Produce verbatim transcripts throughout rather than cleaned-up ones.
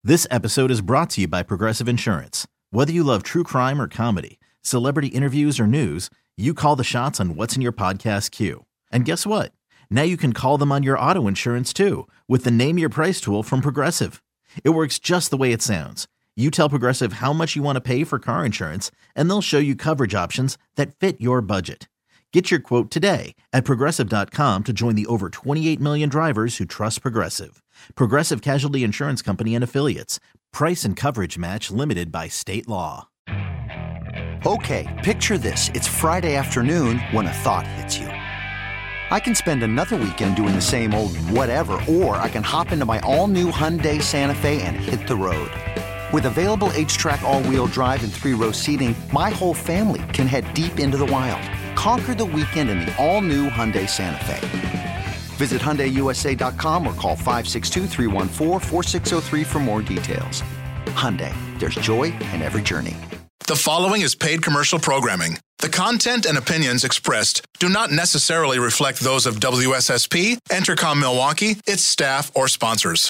This episode is brought to you by Progressive Insurance. Whether you love true crime or comedy, celebrity interviews or news, you call the shots on what's in your podcast queue. And guess what? Now you can call them on your auto insurance too with the Name Your Price tool from Progressive. It works just the way it sounds. You tell Progressive how much you want to pay for car insurance, and they'll show you coverage options that fit your budget. Get your quote today at Progressive dot com to join the over twenty-eight million drivers who trust Progressive. Progressive Casualty Insurance Company and Affiliates. Price and coverage match limited by state law. Okay, picture this. It's Friday afternoon when a thought hits you. I can spend another weekend doing the same old whatever, or I can hop into my all-new Hyundai Santa Fe and hit the road. With available H-Track all-wheel drive and three-row seating, my whole family can head deep into the wild. Conquer the weekend in the all-new Hyundai Santa Fe. Visit Hyundai U S A dot com or call five six two, three one four, four six zero three for more details. Hyundai, there's joy in every journey. The following is paid commercial programming. The content and opinions expressed do not necessarily reflect those of W S S P, Entercom Milwaukee, its staff, or sponsors.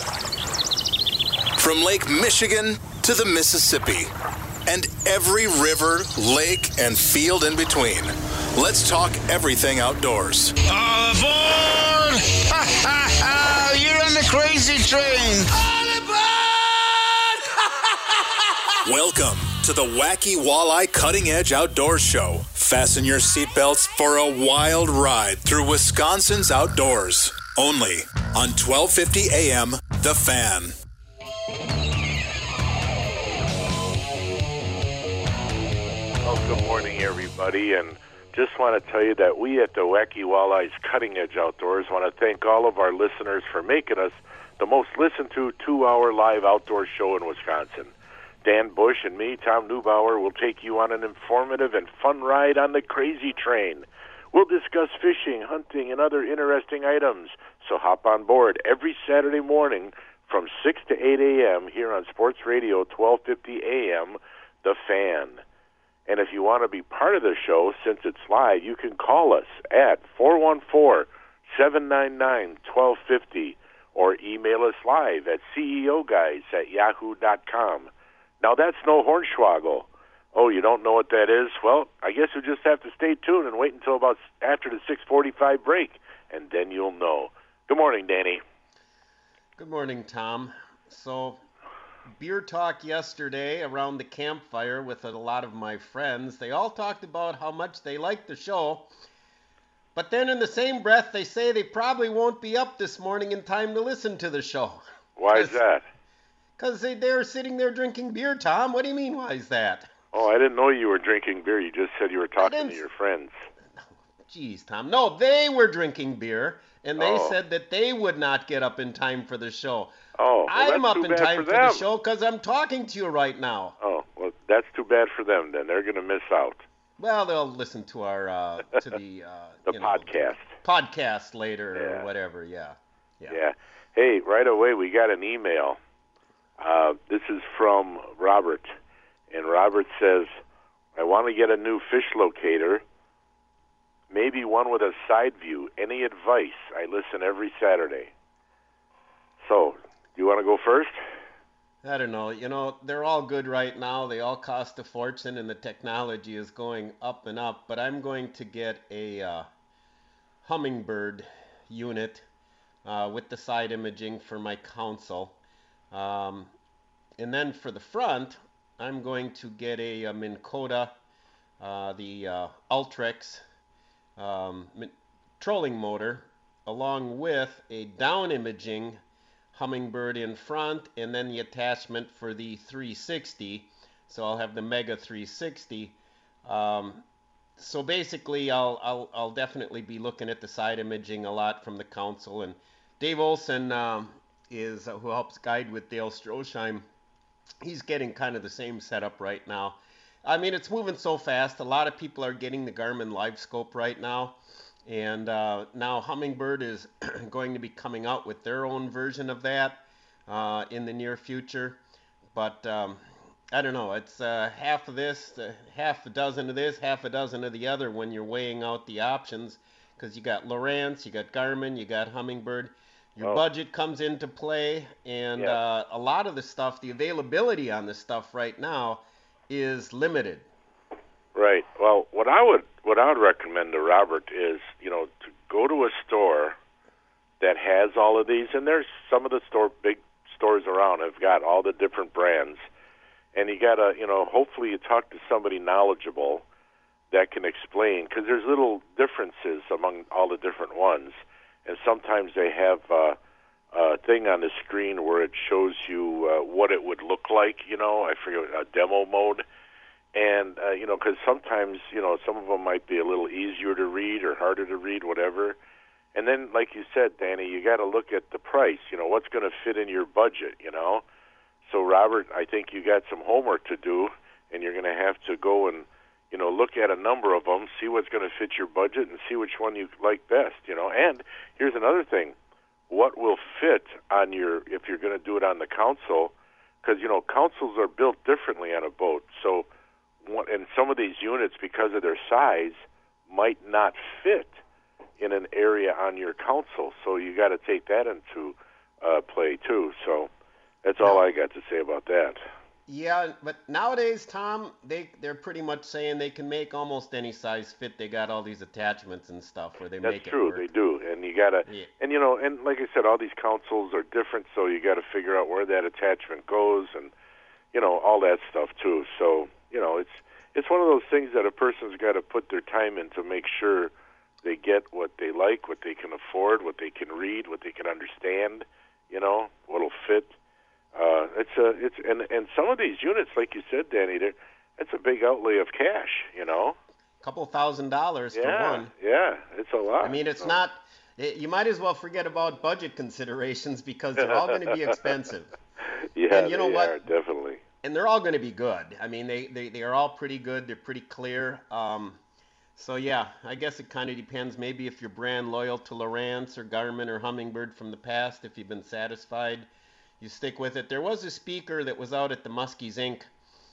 From Lake Michigan to the Mississippi and every river, lake, and field in between, let's talk everything outdoors. All aboard! Ha ha ha! You're on the crazy train! All aboard! Welcome to the Wacky Walleye Cutting Edge Outdoors Show. Fasten your seatbelts for a wild ride through Wisconsin's outdoors. Only on twelve fifty A M, The Fan. Well, good morning, everybody, and just want to tell you that we at the Wacky Walleyes Cutting Edge Outdoors want to thank all of our listeners for making us the most listened to two-hour live outdoor show in Wisconsin. Dan Bush and me, Tom Neubauer, will take you on an informative and fun ride on the Crazy Train. We'll discuss fishing, hunting, and other interesting items, so hop on board every Saturday morning from six to eight a.m. here on Sports Radio twelve fifty A M, The Fan. And if you want to be part of the show, since it's live, you can call us at four one four, seven nine nine, one two five zero or email us live at C E O guys at yahoo dot com. Now, that's no hornswoggle. Oh, you don't know what that is? Well, I guess you'll just have to stay tuned and wait until about after the six forty-five break, and then you'll know. Good morning, Danny. Good morning, Tom. So, beer talk yesterday around the campfire with a lot of my friends. They all talked about how much they liked the show, but then in the same breath, they say they probably won't be up this morning in time to listen to the show. Why is that? Because they, they're sitting there drinking beer, Tom. What do you mean, why is that? Oh, I didn't know you were drinking beer. You just said you were talking to your friends. Jeez, Tom. No, they were drinking beer, and they oh. said that they would not get up in time for the show. Oh, well, I'm that's up too in bad time for, for them. the show because I'm talking to you right now. Oh, well, that's too bad for them then. They're going to miss out. Well, they'll listen to our uh, to the uh, the you know, podcast podcast later yeah. or whatever. Yeah. yeah, yeah. Hey, right away we got an email. Uh, this is from Robert, and Robert says, "I want to get a new fish locator, maybe one with a side view. Any advice? I listen every Saturday." So, do you want to go first? I don't know. You know, they're all good right now. They all cost a fortune, and the technology is going up and up. But I'm going to get a uh, Humminbird unit uh, with the side imaging for my console. Um, and then for the front, I'm going to get a, a Minn Kota, uh, the uh, Ultrex um, trolling motor, along with a down imaging Humminbird in front, and then the attachment for the three sixty. So I'll have the Mega three sixty. Um, so basically, I'll, I'll I'll definitely be looking at the side imaging a lot from the console. And Dave Olson um, is uh, who helps guide with Dale Stroheim. He's getting kind of the same setup right now. I mean, it's moving so fast. A lot of people are getting the Garmin LiveScope right now. And uh, now Humminbird is going to be coming out with their own version of that uh, in the near future. But um, I don't know. It's uh, half of this, uh, half a dozen of this, half a dozen of the other when you're weighing out the options. Because you got Lowrance, you got Garmin, you got Humminbird. Your Oh. budget comes into play, and Yeah. uh, a lot of the stuff, the availability on the stuff right now is limited. Right. Well, what I would what I would recommend to Robert is, you know, to go to a store that has all of these, and there's some of the store big stores around have got all the different brands, and you gotta, you know, hopefully you talk to somebody knowledgeable that can explain, because there's little differences among all the different ones, and sometimes they have uh, a thing on the screen where it shows you uh, what it would look like, you know, I forget, a demo mode. And, uh, you know, because sometimes, you know, some of them might be a little easier to read or harder to read, whatever. And then, like you said, Danny, you got to look at the price. You know, what's going to fit in your budget, you know? So, Robert, I think you got some homework to do, and you're going to have to go and, you know, look at a number of them, see what's going to fit your budget, and see which one you like best, you know? And here's another thing. What will fit on your, if you're going to do it on the console, because, you know, consoles are built differently on a boat. So, and some of these units, because of their size, might not fit in an area on your console. So you got to take that into uh, play too. So that's all I got to say about that. Yeah, but nowadays, Tom, they they're pretty much saying they can make almost any size fit. They got all these attachments and stuff where they That's make it true. work. They do, and you gotta, Yeah. and you know, and like I said, all these consoles are different, so you got to figure out where that attachment goes, and you know, all that stuff too. So you know, it's it's one of those things that a person's got to put their time in to make sure they get what they like, what they can afford, what they can read, what they can understand. You know, what'll fit. Uh, it's a it's and and some of these units, like you said, Danny, they're, it's a big outlay of cash. You know, A couple thousand dollars yeah, for one. yeah, it's a lot. I mean, it's So- not. It, you might as well forget about budget considerations because they're all going to be expensive. Yeah, And you know they what? are, definitely. And they're all going to be good. I mean, they, they, they are all pretty good. They're pretty clear. Um, so, yeah, I guess it kind of depends. Maybe if you're brand loyal to Lowrance or Garmin or Humminbird from the past, if you've been satisfied, you stick with it. There was a speaker that was out at the Muskies Incorporated.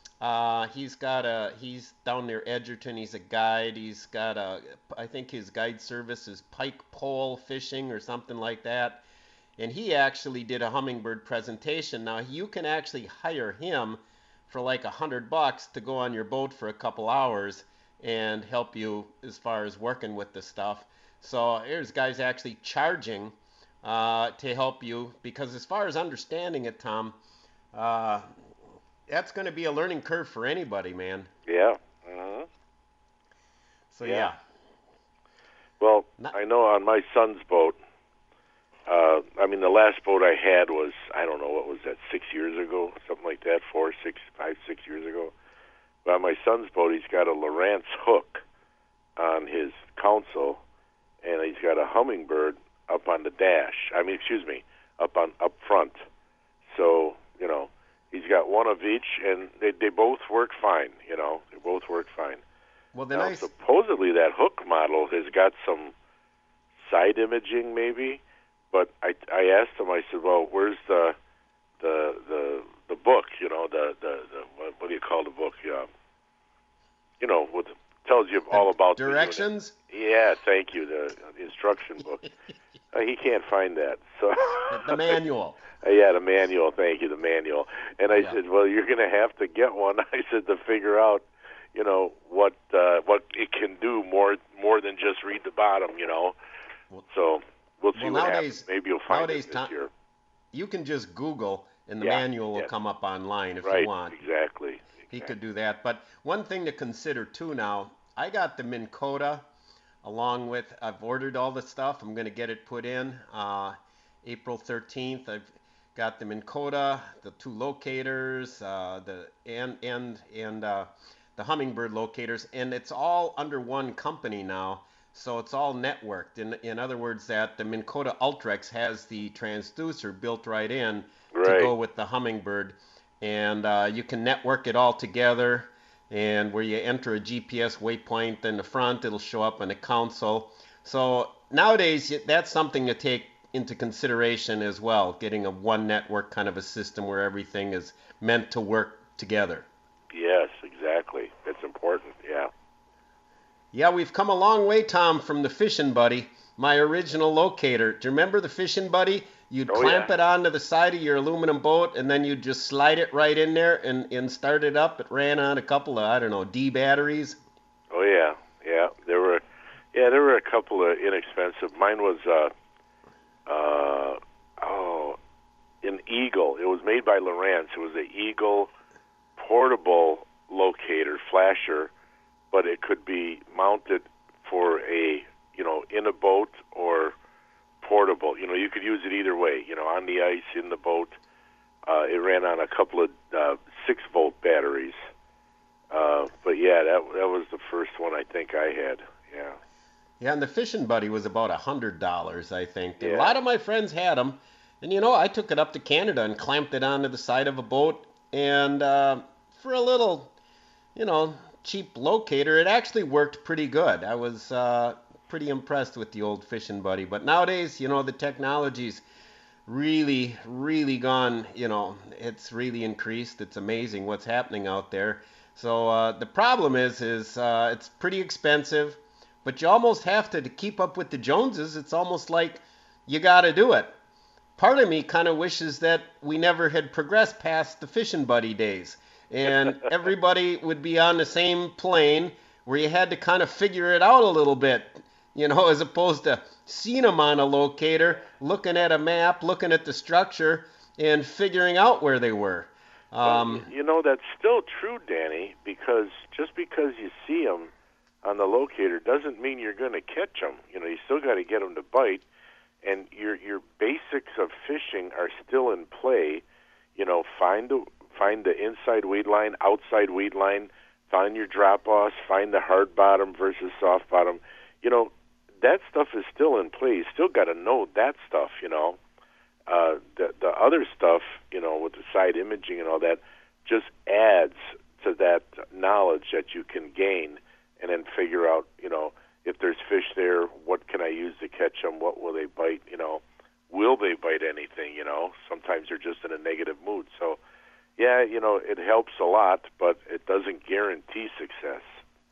Uh, he's got a, he's down near Edgerton. He's a guide. He's got a, I think his guide service is Pike Pole Fishing or something like that. And he actually did a Humminbird presentation. Now you can actually hire him for like a hundred bucks to go on your boat for a couple hours and help you as far as working with the stuff. So there's guys actually charging uh, to help you, because as far as understanding it, Tom, uh, that's going to be a learning curve for anybody, man. Yeah. Uh-huh. So Yeah. yeah. Well, Not- I know on my son's boat, uh, I mean, the last boat I had was, I don't know, what was that, six years ago? Something like that, four, six, five, six years ago. But on my son's boat, he's got a Lowrance hook on his console, and he's got a Humminbird up on the dash. I mean, excuse me, up on up front. So, you know, he's got one of each, and they, they both work fine, you know. They both work fine. Well, the Now, nice. supposedly that hook model has got some side imaging, maybe. But I, I asked him. I said, "Well, where's the the the the book? You know, the the, the what, what do you call the book? Yeah, you know, what tells you all about the unit." Directions? Yeah, thank you. The, the instruction book. uh, he can't find that. So The manual. Uh, yeah, the manual. Thank you, the manual. And I Yeah. said, well, you're going to have to get one. I said, to figure out, you know, what uh, what it can do more more than just read the bottom. You know, so we'll see Well, what nowadays- happens. Maybe you'll find nowadays it this Tom- year. You can just Google, and the Yeah, manual will yeah. come up online if Right, you want. exactly. He could do that. But one thing to consider too now, I got the Minn Kota along with, I've ordered all the stuff. I'm going to get it put in uh, April thirteenth. I've got the Minn Kota, the two locators, uh, the and and and uh, the Humminbird locators, and it's all under one company now. So it's all networked. In in other words, that the Minn Kota Ultrex has the transducer built right in to Right. go with the Humminbird, and uh, you can network it all together. And where you enter a G P S waypoint in the front, it'll show up on the console. So nowadays, y- that's something to take into consideration as well, getting a one network kind of a system where everything is meant to work together. Yes, exactly. It's important. Yeah. Yeah, we've come a long way, Tom, from the Fishing Buddy, my original locator. Do you remember the Fishing Buddy? You'd Oh, clamp yeah. it onto the side of your aluminum boat, and then you'd just slide it right in there and, and start it up. It ran on a couple of, I don't know, D batteries. Oh yeah, yeah. There were, yeah, there were a couple of inexpensive. Mine was, uh, uh, oh, an Eagle. It was made by Lowrance. It was an Eagle portable locator flasher, but it could be mounted for a, you know, in a boat or portable. You know, you could use it either way. You know, on the ice, in the boat. Uh, it ran on a couple of uh, six volt batteries. Uh, but yeah, that that was the first one I think I had. Yeah. Yeah, and the Fishing Buddy was about a hundred dollars, I think. And Yeah. a lot of my friends had them, and you know, I took it up to Canada and clamped it onto the side of a boat, and uh, for a little, you know, cheap locator, it actually worked pretty good. I was uh, pretty impressed with the old Fishing Buddy. But nowadays, you know, the technology's really, really gone. You know, it's really increased. It's amazing what's happening out there. So uh, the problem is, is uh, it's pretty expensive, but you almost have to, to keep up with the Joneses. It's almost like you got to do it. Part of me kind of wishes that we never had progressed past the Fishing Buddy days, and everybody would be on the same plane where you had to kind of figure it out a little bit, you know, as opposed to seeing them on a locator, looking at a map, looking at the structure, and figuring out where they were. Um, Well, you know, that's still true, Danny, because just because you see them on the locator doesn't mean you're going to catch them. You know, you still got to get them to bite, and your your basics of fishing are still in play. You know, find the find the inside weed line, outside weed line, find your drop-offs, find the hard bottom versus soft bottom. You know, that stuff is still in play. You still got to know that stuff, you know. Uh, the the other stuff, you know, with the side imaging and all that, just adds to that knowledge that you can gain, and then figure out, you know, if there's fish there, what can I use to catch them? What will they bite? You know, will they bite anything? You know, sometimes they're just in a negative mood. So, yeah, you know, it helps a lot, but it doesn't guarantee success.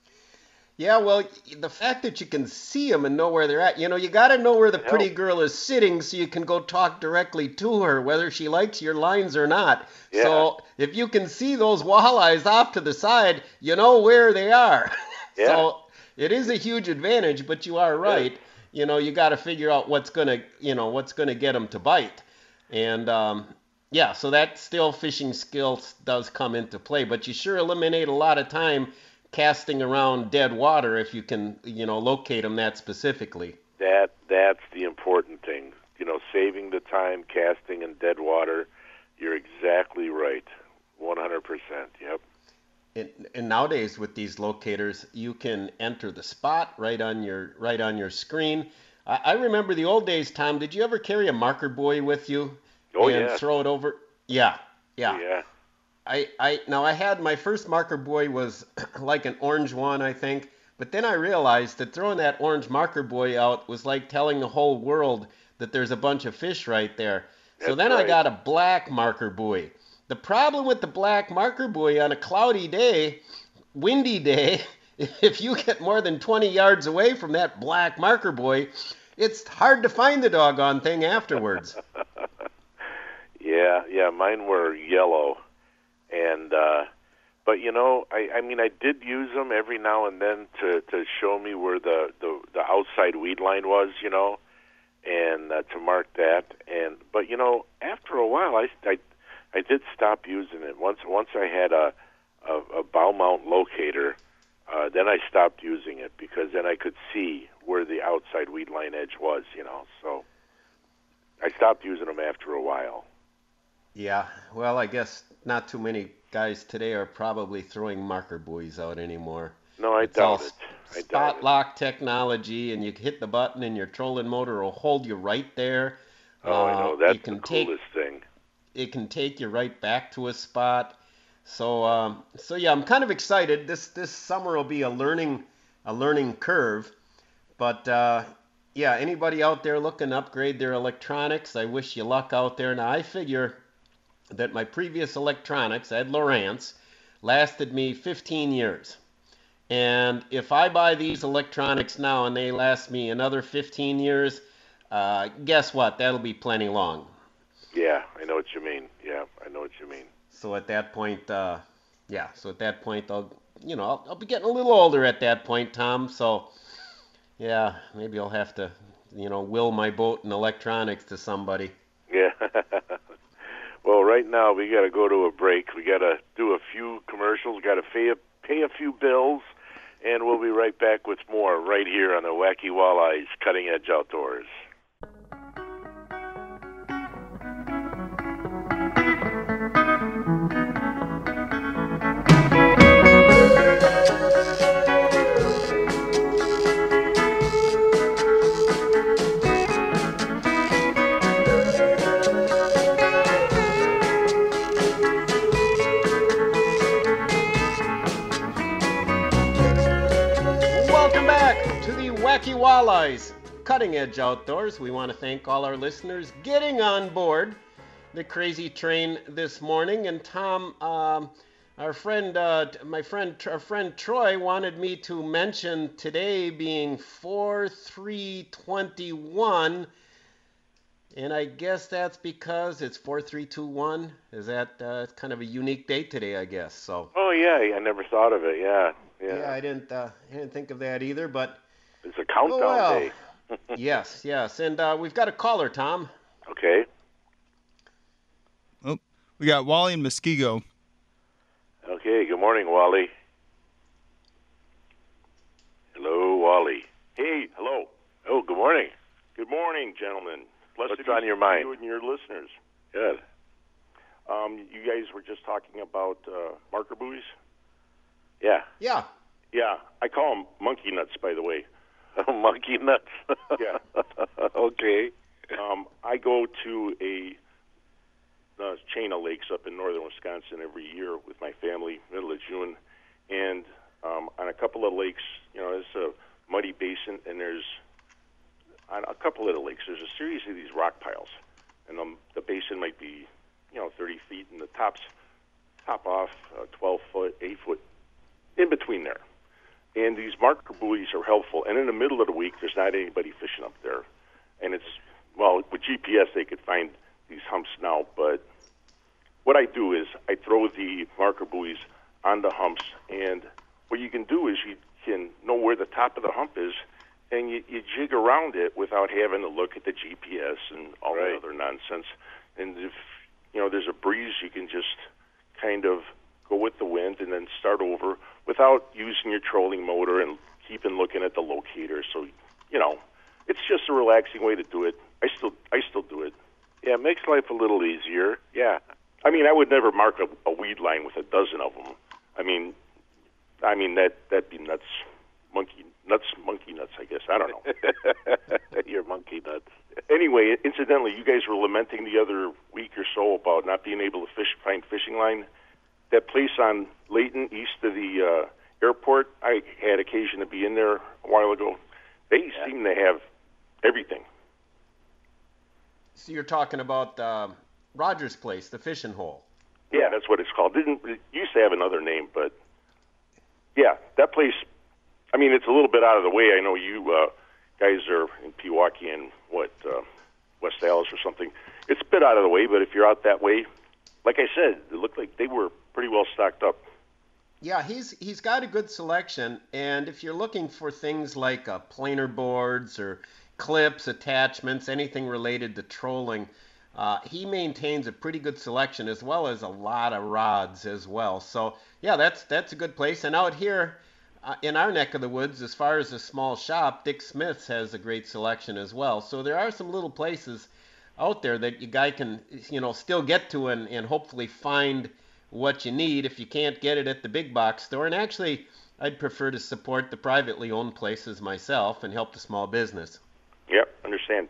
Yeah, well, the fact that you can see them and know where they're at, you know, you got to know where the pretty girl is sitting so you can go talk directly to her, whether she likes your lines or not. Yeah. So if you can see those walleyes off to the side, you know where they are. Yeah. So it is a huge advantage, but you are right. You know, you got to figure out what's gonna, you know, what's gonna get them to bite, and um, yeah, so that still fishing skills does come into play, but you sure eliminate a lot of time casting around dead water if you can, you know, locate them that specifically. That that's the important thing. You know, saving the time casting in dead water. You're exactly right. one hundred percent. Yep. And, and nowadays with these locators, you can enter the spot right on your right on your screen. I, I remember the old days, Tom. Did you ever carry a marker buoy with you Oh, and yeah. throw it over? Yeah, yeah. Yeah. I, I now I had my first marker buoy was like an orange one, I think, but then I realized that throwing that orange marker buoy out was like telling the whole world that there's a bunch of fish right there. So That's then I right. got a black marker buoy. The problem with the black marker buoy on a cloudy day, windy day, if you get more than twenty yards away from that black marker buoy, it's hard to find the doggone thing afterwards. Yeah, yeah, mine were yellow, and uh, but you know, I, I mean, I did use them every now and then to, to show me where the, the, the outside weed line was, you know, and uh, to mark that. And but you know, after a while, I, I, I did stop using it. Once once I had a a, a bow mount locator, uh, then I stopped using it because then I could see where the outside weed line edge was, you know. So I stopped using them after a while. Yeah, well, I guess not too many guys today are probably throwing marker buoys out anymore. No, I It's all doubt it. I spot doubt it. lock technology, and you hit the button, and your trolling motor will hold you right there. Oh, I Uh, know. That's you can the take coolest thing. it can take you right back to a spot. So, um, so yeah, I'm kind of excited. This this summer will be a learning a learning curve, but uh, yeah, anybody out there looking to upgrade their electronics, I wish you luck out there. Now, I figure that my previous electronics, I had Lowrance, lasted me fifteen years. And if I buy these electronics now and they last me another fifteen years, uh, guess what? That'll be plenty long. Yeah, I know what you mean. Yeah, I know what you mean. So at that point, uh, yeah, so at that point, I'll, you know, I'll, I'll be getting a little older at that point, Tom. So, yeah, maybe I'll have to, you know, will my boat and electronics to somebody. Yeah. Well, right now we got to go to a break. We got to do a few commercials. Got to pay a, pay a few bills, and we'll be right back with more right here on the Wacky Walleyes Cutting Edge Outdoors. Wacky Walleyes, Cutting Edge Outdoors. We want to thank all our listeners getting on board the crazy train this morning. And Tom, um, our friend, uh, my friend, our friend Troy wanted me to mention today being four three twenty-one, and I guess that's because it's four three two one. Is that uh, it's kind of a unique date today, I guess. So. Oh yeah, I never thought of it. Yeah, yeah. Yeah, I didn't, uh, I didn't think of that either, but. It's a countdown oh, well. day. Yes, yes. And uh, we've got a caller, Tom. Okay. Oh, we got Wally and Muskego. Okay, good morning, Wally. Hello, Wally. Hey, hello. Oh, good morning. Good morning, gentlemen. Blessed What's be on your mind? You and your listeners. Good. Um, you guys were just talking about uh, marker buoys? Yeah. Yeah. Yeah, I call them monkey nuts, by the way. Monkey nuts? Yeah. Okay. Um, I go to a, a chain of lakes up in northern Wisconsin every year with my family, middle of June. And um, on a couple of lakes, you know, it's a muddy basin, and there's, on a couple of the lakes, there's a series of these rock piles. And um, the basin might be, you know, thirty feet, and the tops top off uh, twelve foot, eight foot, in between there. And these marker buoys are helpful. And in the middle of the week, there's not anybody fishing up there. And it's, well, with G P S, they could find these humps now. But what I do is I throw the marker buoys on the humps. And what you can do is you can know where the top of the hump is, and you, you jig around it without having to look at the G P S and all right. that other nonsense. And if, you know, there's a breeze, you can just kind of go with the wind and then start over without using your trolling motor and keeping looking at the locator. So, you know, it's just a relaxing way to do it. I still I still do it. Yeah, it makes life a little easier. Yeah. I mean, I would never mark a, a weed line with a dozen of them. I mean, I mean that that'd be nuts, monkey nuts, monkey nuts. I guess I don't know. You're monkey nuts. Anyway, incidentally, you guys were lamenting the other week or so about not being able to fish find fishing line. That place on Layton, east of the uh, airport, I had occasion to be in there a while ago. They yeah. seem to have everything. So you're talking about uh, Rogers Place, the fishing hole. Yeah, that's what it's called. Didn't it used to have another name, but yeah, that place. I mean, it's a little bit out of the way. I know you uh, guys are in Pewaukee and what uh, West Allis or something. It's a bit out of the way, but if you're out that way, like I said, it looked like they were pretty well stocked up. Yeah, he's he's got a good selection, and if you're looking for things like uh, planer boards or clips, attachments, anything related to trolling, uh, he maintains a pretty good selection as well as a lot of rods as well. So yeah, that's that's a good place. And out here uh, in our neck of the woods, as far as a small shop, Dick Smith's has a great selection as well. So there are some little places out there that you guy can you know still get to and, and hopefully find what you need if you can't get it at the big box store. And actually, I'd prefer to support the privately owned places myself and help the small business. Yep, understand.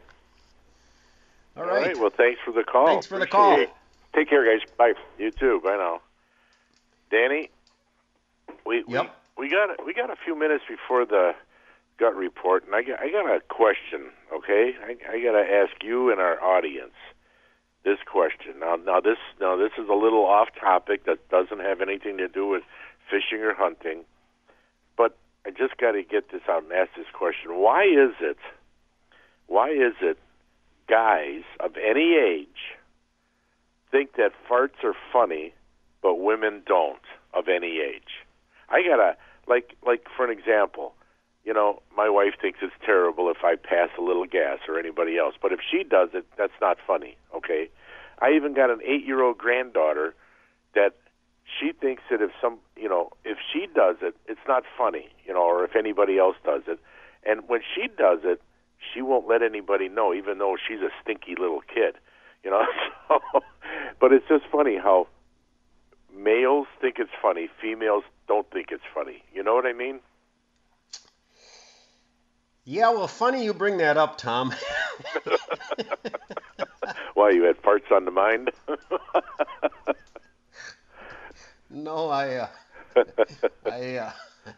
All All right. right. Well, thanks for the call. Thanks for the Appreciate call. it. Take care, guys. Bye. You too. Bye now. Danny, we Yep. we, we got we got a few minutes before the gut report, and I got I got a question. Okay, I, I got to ask you and our audience this question. Now, now this now this is a little off topic that doesn't have anything to do with fishing or hunting. but I just got to get this out and ask this question. Why is it, why is it guys of any age think that farts are funny, but women don't of any age? I got to, like, like for an example, you know, my wife thinks it's terrible if I pass a little gas or anybody else. But if she does it, that's not funny, okay? I even got an eight-year-old granddaughter that she thinks that if some, you know, if she does it, it's not funny, you know, or if anybody else does it. And when she does it, she won't let anybody know, even though she's a stinky little kid, you know. So, but it's just funny how males think it's funny, females don't think it's funny. You know what I mean? Yeah, well, funny you bring that up, Tom. Why, you had farts on the mind? No, I, uh, I, uh,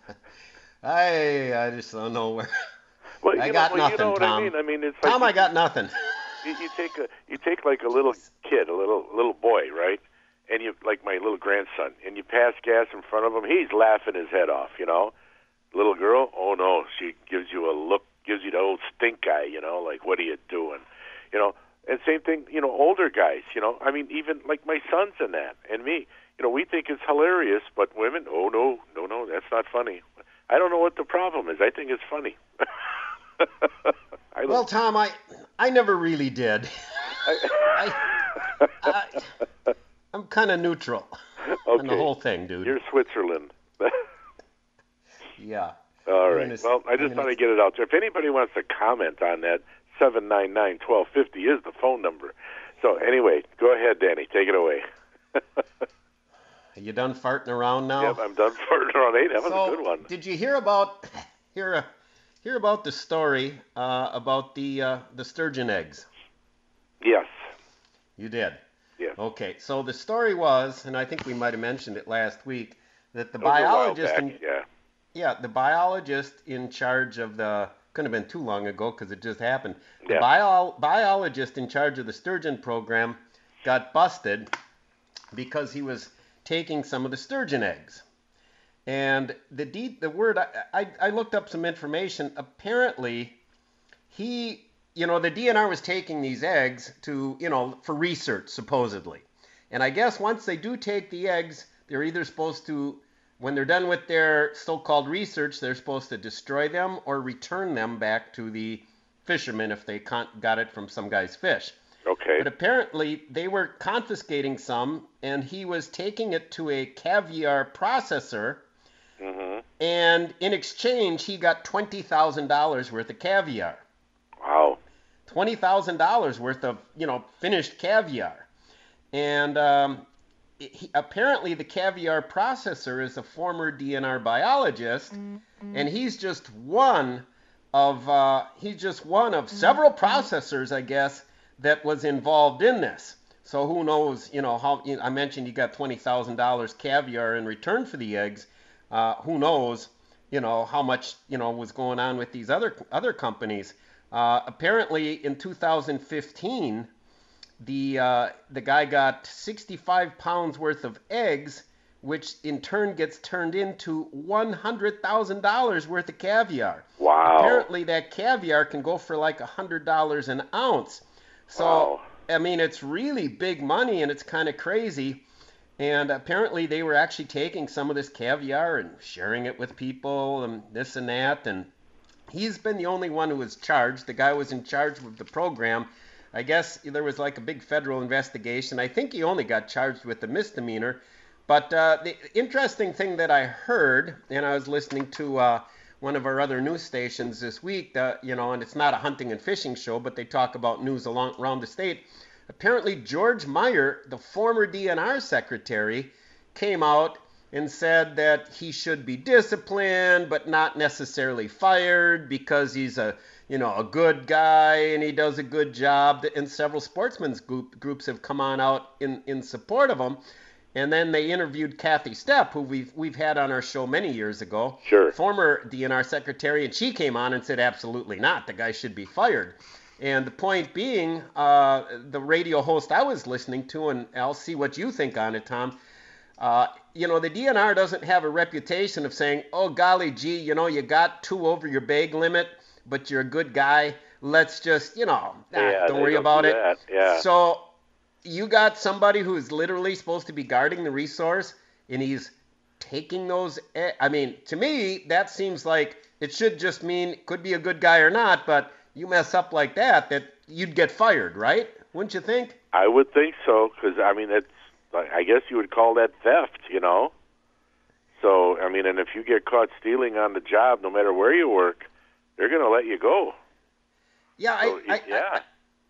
I, I just don't know where. Well, you I know, got well, nothing, you know what Tom. I mean? I mean, it's like Tom, you, I got nothing. You, you take a, you take like a little kid, a little little boy, right? And you, like my little grandson, and you pass gas in front of him, he's laughing his head off, you know. Little girl, oh no, she gives you a look, gives you the old stink eye, you know, like what are you doing, you know? And same thing, you know, older guys, you know. I mean, even like my sons and that, and me, you know, we think it's hilarious, but women, oh no, no, no, that's not funny. I don't know what the problem is. I think it's funny. I well, Tom, I, I never really did. I, I, I'm kind of neutral okay. on the whole thing, dude. You're Switzerland. Yeah. All right. I mean, well, I just I mean, thought I'd get it out there. If anybody wants to comment on that, seven nine nine, one two five zero is the phone number. So anyway, go ahead, Danny. Take it away. Are you done farting around now? Yep, I'm done farting around. Hey, that was so, a good one. Did you hear about hear uh, hear about the story uh, about the uh, the sturgeon eggs? Yes. You did. Yes. Okay. So the story was, and I think we might have mentioned it last week, that the It was a while biologist back, in, yeah. yeah, the biologist in charge of the couldn't have been too long ago because it just happened. The Yeah. bio, biologist in charge of the sturgeon program got busted because he was taking some of the sturgeon eggs. And the de- the word I, I I looked up some information. Apparently, he you know the D N R was taking these eggs to you know for research supposedly, and I guess once they do take the eggs, they're either supposed to, when they're done with their so-called research, they're supposed to destroy them or return them back to the fishermen if they con- got it from some guy's fish. Okay. But apparently they were confiscating some, and he was taking it to a caviar processor, Mm-hmm. and in exchange he got twenty thousand dollars worth of caviar. Wow. twenty thousand dollars worth of, you know, finished caviar. And um, he, apparently the caviar processor is a former D N R biologist, mm-hmm. and he's just one of uh, he's just one of several processors, I guess, that was involved in this. So who knows, you know, how you know, I mentioned you got twenty thousand dollars caviar in return for the eggs. Uh, who knows, you know, how much, you know, was going on with these other other companies. Uh, apparently in two thousand fifteen, the uh, the guy got sixty-five pounds worth of eggs, which in turn gets turned into one hundred thousand dollars worth of caviar. Wow. Apparently that caviar can go for like one hundred dollars an ounce. So, wow. I mean, it's really big money, and it's kind of crazy. And apparently they were actually taking some of this caviar and sharing it with people and this and that. And he's been the only one who was charged. The guy was in charge of the program. I guess there was like a big federal investigation. I think he only got charged with a misdemeanor. But uh, the interesting thing that I heard, and I was listening to uh, one of our other news stations this week, that, you know, and it's not a hunting and fishing show, but they talk about news along, around the state. Apparently, George Meyer, the former D N R secretary, came out and said that he should be disciplined, but not necessarily fired because he's a, you know, a good guy and he does a good job. And several sportsmen's group, groups have come on out in, in support of him. And then they interviewed Kathy Stepp, who we've we've had on our show many years ago, sure, former D N R secretary, and she came on and said absolutely not. The guy should be fired. And the point being, uh, the radio host I was listening to, and I'll see what you think on it, Tom, Uh, you know, the D N R doesn't have a reputation of saying, oh, golly gee, you know, you got two over your bag limit, but you're a good guy. Let's just, you know, yeah, ah, don't worry don't about do it. That. Yeah. So you got somebody who is literally supposed to be guarding the resource, and he's taking those. I mean, to me, that seems like it should just mean could be a good guy or not, but you mess up like that, that you'd get fired, right? Wouldn't you think? I would think so, because, I mean, it's, I guess you would call that theft, you know? So, I mean, and if you get caught stealing on the job, no matter where you work, they're going to let you go. Yeah, so, I, I, yeah. I,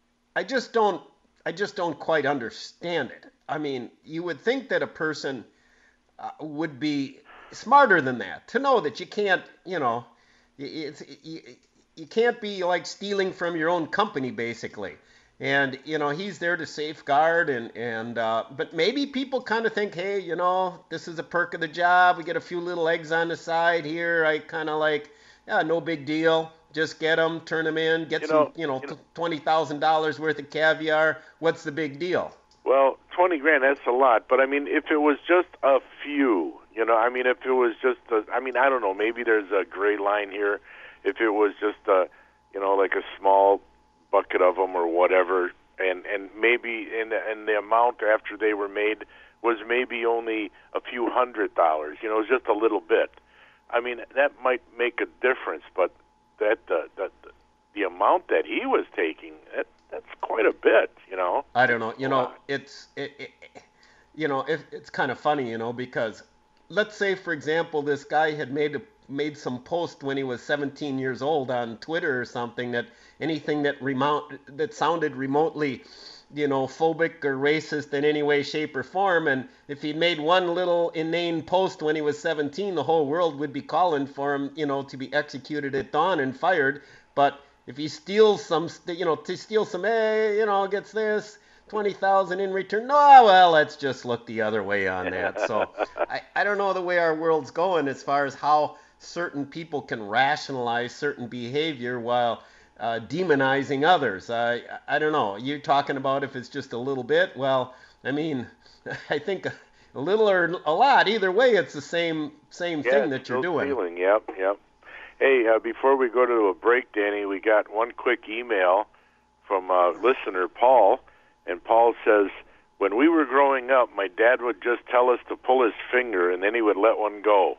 I just don't, I just don't quite understand it. I mean, you would think that a person uh, would be smarter than that, to know that you can't, you know, it's, you, you can't be like stealing from your own company, basically. And, you know, he's there to safeguard, and, and uh, but maybe people kind of think, hey, you know, this is a perk of the job. We get a few little eggs on the side here. I kind of like, yeah, no big deal. Just get them, turn them in, get you some, know, you know, you know twenty thousand dollars worth of caviar. What's the big deal? Well, twenty grand, that's a lot. But, I mean, if it was just a few, you know, I mean, if it was just, a, I mean, I don't know, maybe there's a gray line here. If it was just, a, you know, like a small bucket of them or whatever, and and maybe in the, in the amount after they were made was maybe only a few hundred dollars, you know, it was just a little bit. I mean, that might make a difference, but that uh, that the amount that he was taking, that that's quite a bit, you know. I don't know, you know, it's it, it you know, it, it's kind of funny, you know, because let's say, for example, this guy had made a made some post when he was seventeen years old on Twitter or something, that anything that remote that sounded remotely, you know, phobic or racist in any way, shape, or form. And if he'd made one little inane post when he was seventeen, the whole world would be calling for him, you know, to be executed at dawn and fired. But if he steals some, you know, to steal some, hey, you know, gets this twenty thousand in return. No, well, let's just look the other way on that. So I, I don't know the way our world's going as far as how certain people can rationalize certain behavior while uh, demonizing others. I I don't know. You're talking about if it's just a little bit. Well, I mean, I think a, a little or a lot. Either way, it's the same same yeah, thing that you're doing. Feeling. Yep, yep. Hey, uh, before we go to a break, Danny, we got one quick email from a listener, Paul, and Paul says, when we were growing up, my dad would just tell us to pull his finger, and then he would let one go.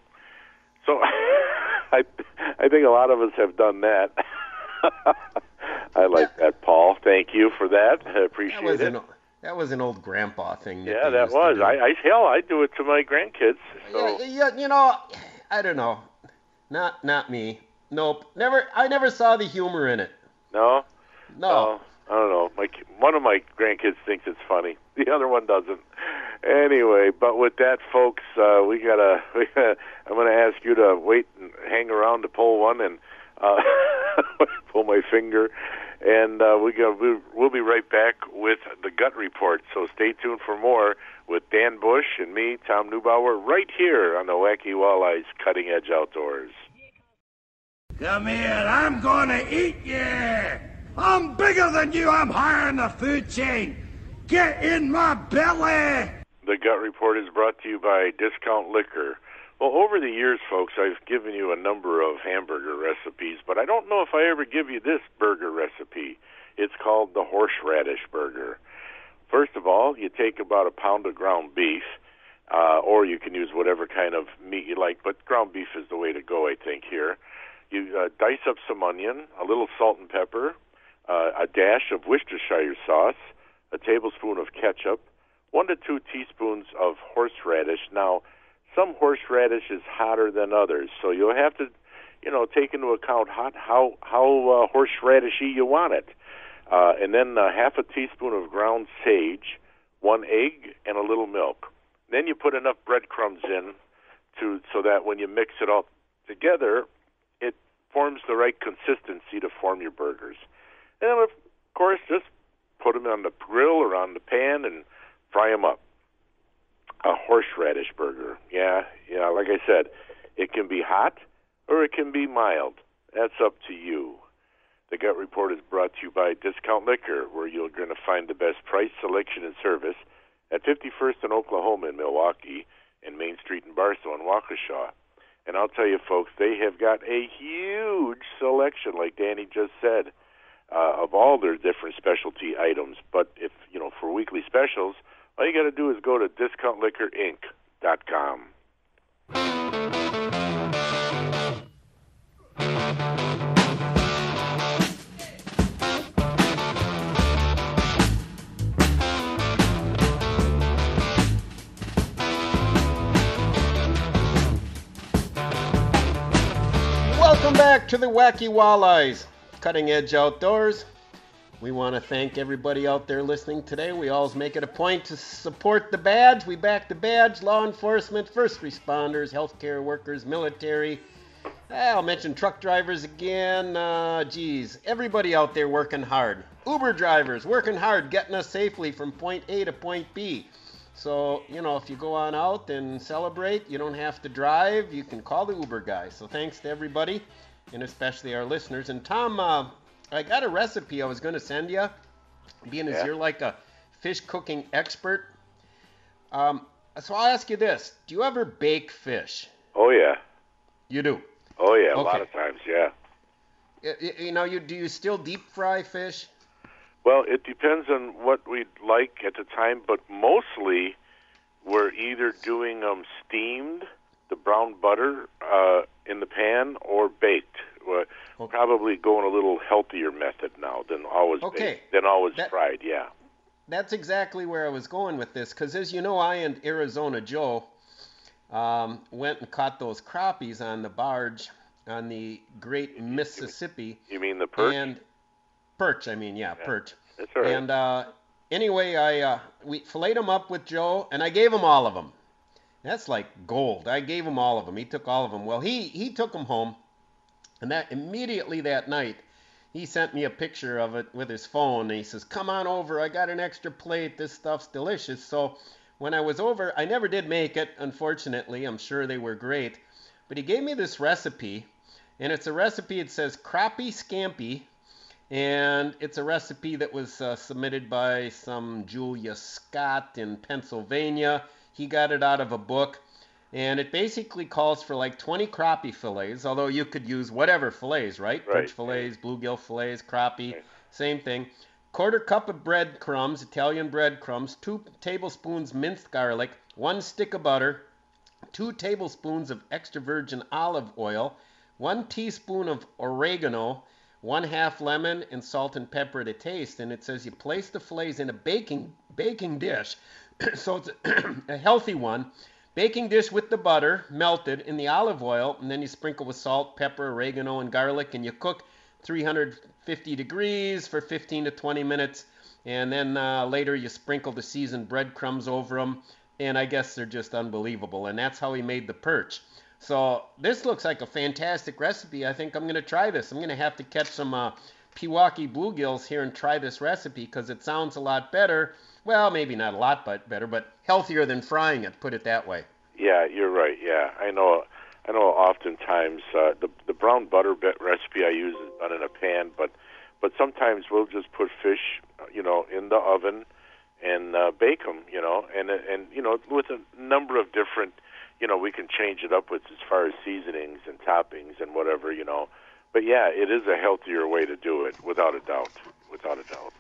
So I I think a lot of us have done that. I like that, Paul. Thank you for that. I appreciate that was it. An, that was an old grandpa thing. That yeah, that was. I, I hell, I do it to my grandkids. So. Yeah, yeah, you know, I don't know. Not not me. Nope. Never. I never saw the humor in it. No. No. no I don't know. My one of my grandkids thinks it's funny. The other one doesn't. Anyway, but with that, folks, uh, we gotta. We gotta I'm going to ask you to wait and hang around to pull one and uh, pull my finger, and uh, we go. We'll be right back with the Gut Report. So stay tuned for more with Dan Bush and me, Tom Neubauer, right here on the Wacky Walleyes Cutting Edge Outdoors. Come here, I'm gonna eat you! I'm bigger than you, I'm higher in the food chain! Get in my belly! The Gut Report is brought to you by Discount Liquor. Well, over the years, folks, I've given you a number of hamburger recipes, but I don't know if I ever give you this burger recipe. It's called the horseradish burger. First of all, you take about a pound of ground beef, uh, or you can use whatever kind of meat you like, but ground beef is the way to go, I think, here. You uh, dice up some onion, a little salt and pepper, uh, a dash of Worcestershire sauce, a tablespoon of ketchup, one to two teaspoons of horseradish. Now, some horseradish is hotter than others, so you'll have to, you know, take into account hot, how how uh, horseradishy you want it. Uh, and then uh, half a teaspoon of ground sage, one egg, and a little milk. Then you put enough breadcrumbs in to so that when you mix it all together, it forms the right consistency to form your burgers. And then, of course, just put them on the grill or on the pan and fry them up. A horseradish burger. Yeah, yeah, like I said, it can be hot or it can be mild. That's up to you. The Gut Report is brought to you by Discount Liquor, where you're going to find the best price, selection, and service at fifty-first and Oklahoma in Milwaukee, and Main Street in Barstow and Waukesha. And I'll tell you, folks, they have got a huge selection, like Danny just said, uh, of all their different specialty items. But if, you know, for weekly specials, all you got to do is go to discount liquor inc dot com. Welcome back to the Wacky Walleyes, Cutting Edge Outdoors. We want to thank everybody out there listening today. We always make it a point to support the badge. We back the badge, law enforcement, first responders, healthcare workers, military. I'll mention truck drivers again. Uh, geez, everybody out there working hard. Uber drivers working hard, getting us safely from point A to point B. So, you know, if you go on out and celebrate, you don't have to drive. You can call the Uber guy. So thanks to everybody, and especially our listeners. And Tom, uh, I got a recipe I was going to send you, being as Yeah. you're like a fish cooking expert. Um, so I'll ask you this. Do you ever bake fish? Oh, yeah. You do? Oh, yeah, a Okay. lot of times, yeah. Y- y- You know, you do you still deep fry fish? Well, it depends on what we'd like at the time, but mostly we're either doing them steamed, the brown butter uh, in the pan, or baked. We're Okay. probably going a little healthier method now than always Okay. baked, than always That- fried, yeah. That's exactly where I was going with this, because as you know, I and Arizona Joe um, went and caught those crappies on the barge on the Great Mississippi. You mean the perch? And perch, I mean, yeah, Yeah. perch. That's all right. And uh, anyway, I uh, we filleted them up with Joe, and I gave him all of them. That's like gold. I gave him all of them. He took all of them. Well, he he took them home, and that immediately that night, he sent me a picture of it with his phone, and he says, "Come on over. I got an extra plate. This stuff's delicious." So when I was over, I never did make it, unfortunately. I'm sure they were great, but he gave me this recipe, and it's a recipe. It says crappie scampi. And it's a recipe that was uh, submitted by some Julia Scott in Pennsylvania. He got it out of a book. And it basically calls for like twenty crappie fillets, although you could use whatever fillets, right? Right. Perch fillets, bluegill fillets, crappie, Right. same thing. Quarter cup of breadcrumbs, Italian breadcrumbs, two tablespoons minced garlic, one stick of butter, two tablespoons of extra virgin olive oil, one teaspoon of oregano, one half lemon, and salt and pepper to taste. And it says you place the fillets in a baking baking dish, so it's a healthy one. Baking dish with the butter melted in the olive oil, and then you sprinkle with salt, pepper, oregano, and garlic, and you cook three hundred fifty degrees for fifteen to twenty minutes. And then uh, later you sprinkle the seasoned breadcrumbs over them, and I guess they're just unbelievable. And that's how he made the perch. So this looks like a fantastic recipe. I think I'm going to try this. I'm going to have to catch some uh, Pewaukee bluegills here and try this recipe because it sounds a lot better. Well, maybe not a lot but better, but healthier than frying it, put it that way. Yeah, you're right. Yeah, I know. I know. Oftentimes, uh, the the brown butter be- recipe I use is done in a pan, but but sometimes we'll just put fish, you know, in the oven and uh, bake them, you know, and and you know, with a number of different, you know, we can change it up with as far as seasonings and toppings and whatever, you know. But yeah, it is a healthier way to do it, without a doubt. Without a doubt.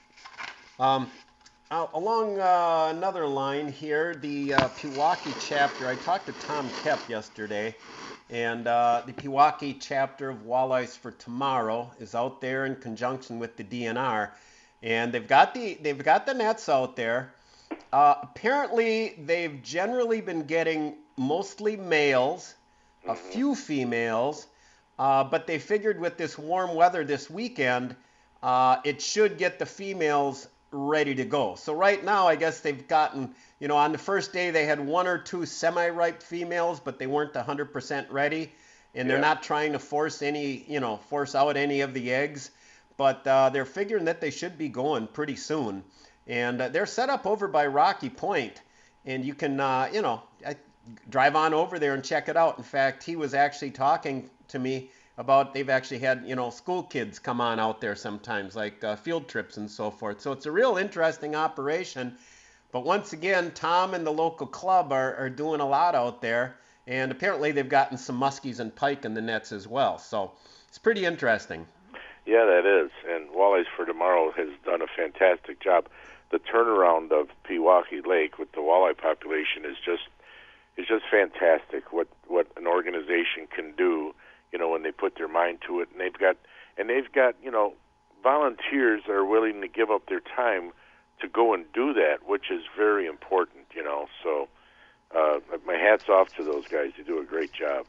Um, uh, along uh, another line here, the uh, Pewaukee chapter, I talked to Tom Kep yesterday, and uh, the Pewaukee chapter of Walleyes for Tomorrow is out there in conjunction with the D N R, and they've got the they've got the nets out there. Uh, apparently, they've generally been getting mostly males, a few females, uh, but they figured with this warm weather this weekend, uh, it should get the females ready to go. So right now, I guess they've gotten, you know, on the first day they had one or two semi-ripe females, but they weren't one hundred percent ready, and they're Yeah. not trying to force any, you know, force out any of the eggs, but uh, they're figuring that they should be going pretty soon. And uh, they're set up over by Rocky Point, and you can, uh, you know, I, drive on over there and check it out. In fact, he was actually talking to me about they've actually had, you know, school kids come on out there sometimes, like uh, field trips and so forth. So it's a real interesting operation. But once again, Tom and the local club are, are doing a lot out there, and apparently they've gotten some muskies and pike in the nets as well. So it's pretty interesting. Yeah, that is. And Walleyes for Tomorrow has done a fantastic job. The turnaround of Pewaukee Lake with the walleye population is just is just fantastic. What what an organization can do, you know, when they put their mind to it, and they've got and they've got you know volunteers that are willing to give up their time to go and do that, which is very important, you know. So uh, my hat's off to those guys. They do a great job.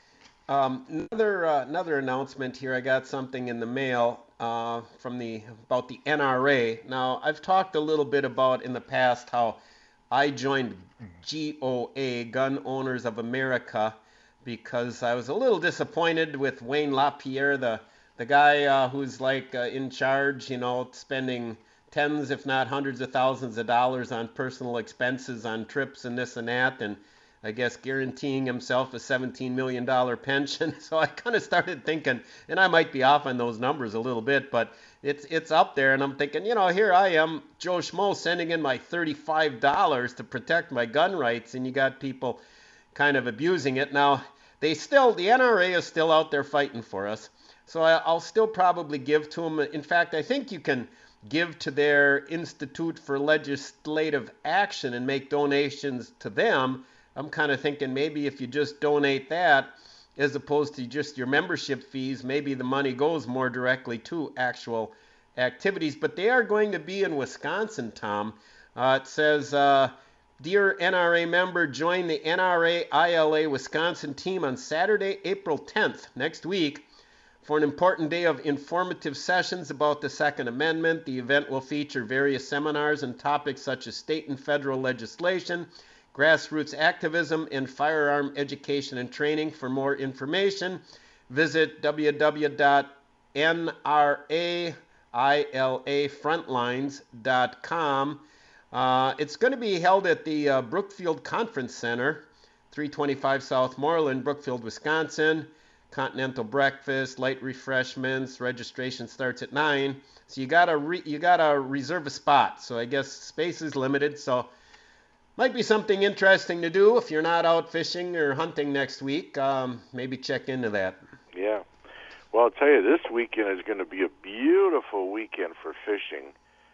Um, another uh, another announcement here. I got something in the mail uh, from the about the N R A. Now, I've talked a little bit about in the past how I joined G O A, Gun Owners of America, because I was a little disappointed with Wayne LaPierre, the the guy uh, who's like uh, in charge, you know, spending tens, if not hundreds of thousands of dollars on personal expenses, on trips and this and that, and I guess guaranteeing himself a seventeen million dollars pension. So I kind of started thinking, and I might be off on those numbers a little bit, but it's it's up there, and I'm thinking, you know, here I am, Joe Schmo, sending in my thirty-five dollars to protect my gun rights, and you got people kind of abusing it. Now, they still, the N R A is still out there fighting for us, so I, I'll still probably give to them. In fact, I think you can give to their Institute for Legislative Action and make donations to them. I'm kind of thinking maybe if you just donate that as opposed to just your membership fees, maybe the money goes more directly to actual activities. But they are going to be in Wisconsin, Tom. Uh, it says, uh, dear N R A member, join the N R A I L A Wisconsin team on Saturday, April tenth, next week, for an important day of informative sessions about the Second Amendment. The event will feature various seminars and topics such as state and federal legislation, grassroots activism, and firearm education and training. For more information, visit w w w dot n r a i l a frontlines dot com. Uh, it's going to be held at the uh, Brookfield Conference Center, three twenty-five South Moreland, Brookfield, Wisconsin. Continental breakfast, light refreshments. Registration starts at nine. So you gotta re- you gotta reserve a spot. So I guess space is limited. So might be something interesting to do if you're not out fishing or hunting next week. Um, maybe check into that. Yeah. Well, I'll tell you, this weekend is going to be a beautiful weekend for fishing.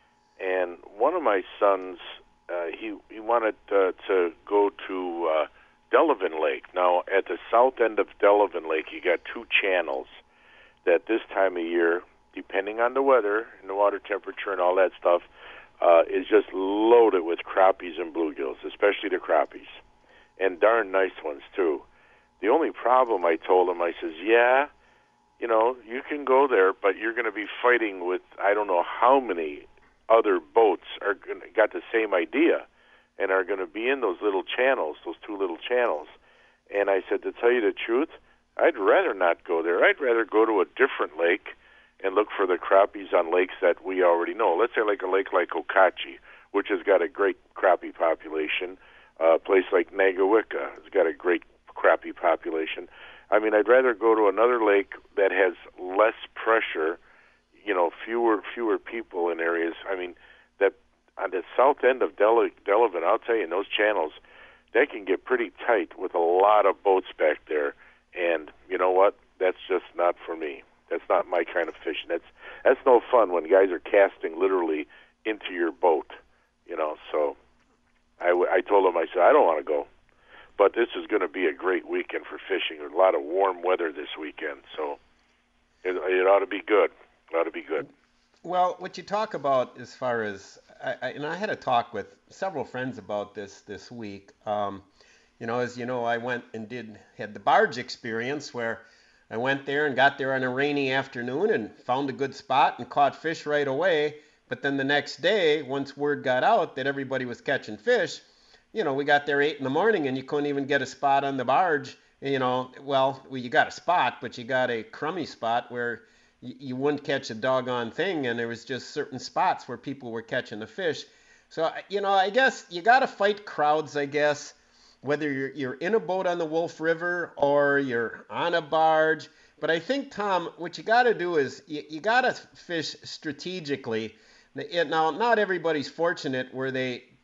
And one of my sons, uh, he he wanted uh, to go to uh, Delavan Lake. Now, at the south end of Delavan Lake, you got two channels that this time of year, depending on the weather and the water temperature and all that stuff, uh, is just loaded with crappies and bluegills, especially the crappies, and darn nice ones, too. The only problem, I told him, I says, yeah, you know, you can go there, but you're going to be fighting with I don't know how many other boats are gonna, got the same idea and are going to be in those little channels, those two little channels. And I said, to tell you the truth, I'd rather not go there. I'd rather go to a different lake and look for the crappies on lakes that we already know. Let's say like a lake like Okauchee, which has got a great crappie population. Uh, a place like Nagawicca has got a great crappie population. I mean, I'd rather go to another lake that has less pressure, you know, fewer fewer people in areas. I mean, that on the south end of Del- Delavan, I'll tell you, in those channels, they can get pretty tight with a lot of boats back there. And you know what? That's just not for me. That's not my kind of fishing. That's that's no fun when guys are casting literally into your boat, you know. So I, w- I told him, I said, I don't want to go. But this is going to be a great weekend for fishing. There's a lot of warm weather this weekend, so it, it ought to be good. It ought to be good. Well, what you talk about as far as, I, I, and I had a talk with several friends about this this week. Um, you know, as you know, I went and did had the barge experience where I went there and got there on a rainy afternoon and found a good spot and caught fish right away. But then the next day, once word got out that everybody was catching fish, you know, we got there eight in the morning and you couldn't even get a spot on the barge. You know, well, well you got a spot, but you got a crummy spot where you, you wouldn't catch a doggone thing, and there was just certain spots where people were catching the fish. So, you know, I guess you got to fight crowds, I guess, whether you're, you're in a boat on the Wolf River or you're on a barge. But I think, Tom, what you got to do is you, you got to fish strategically. Now, not everybody's fortunate where they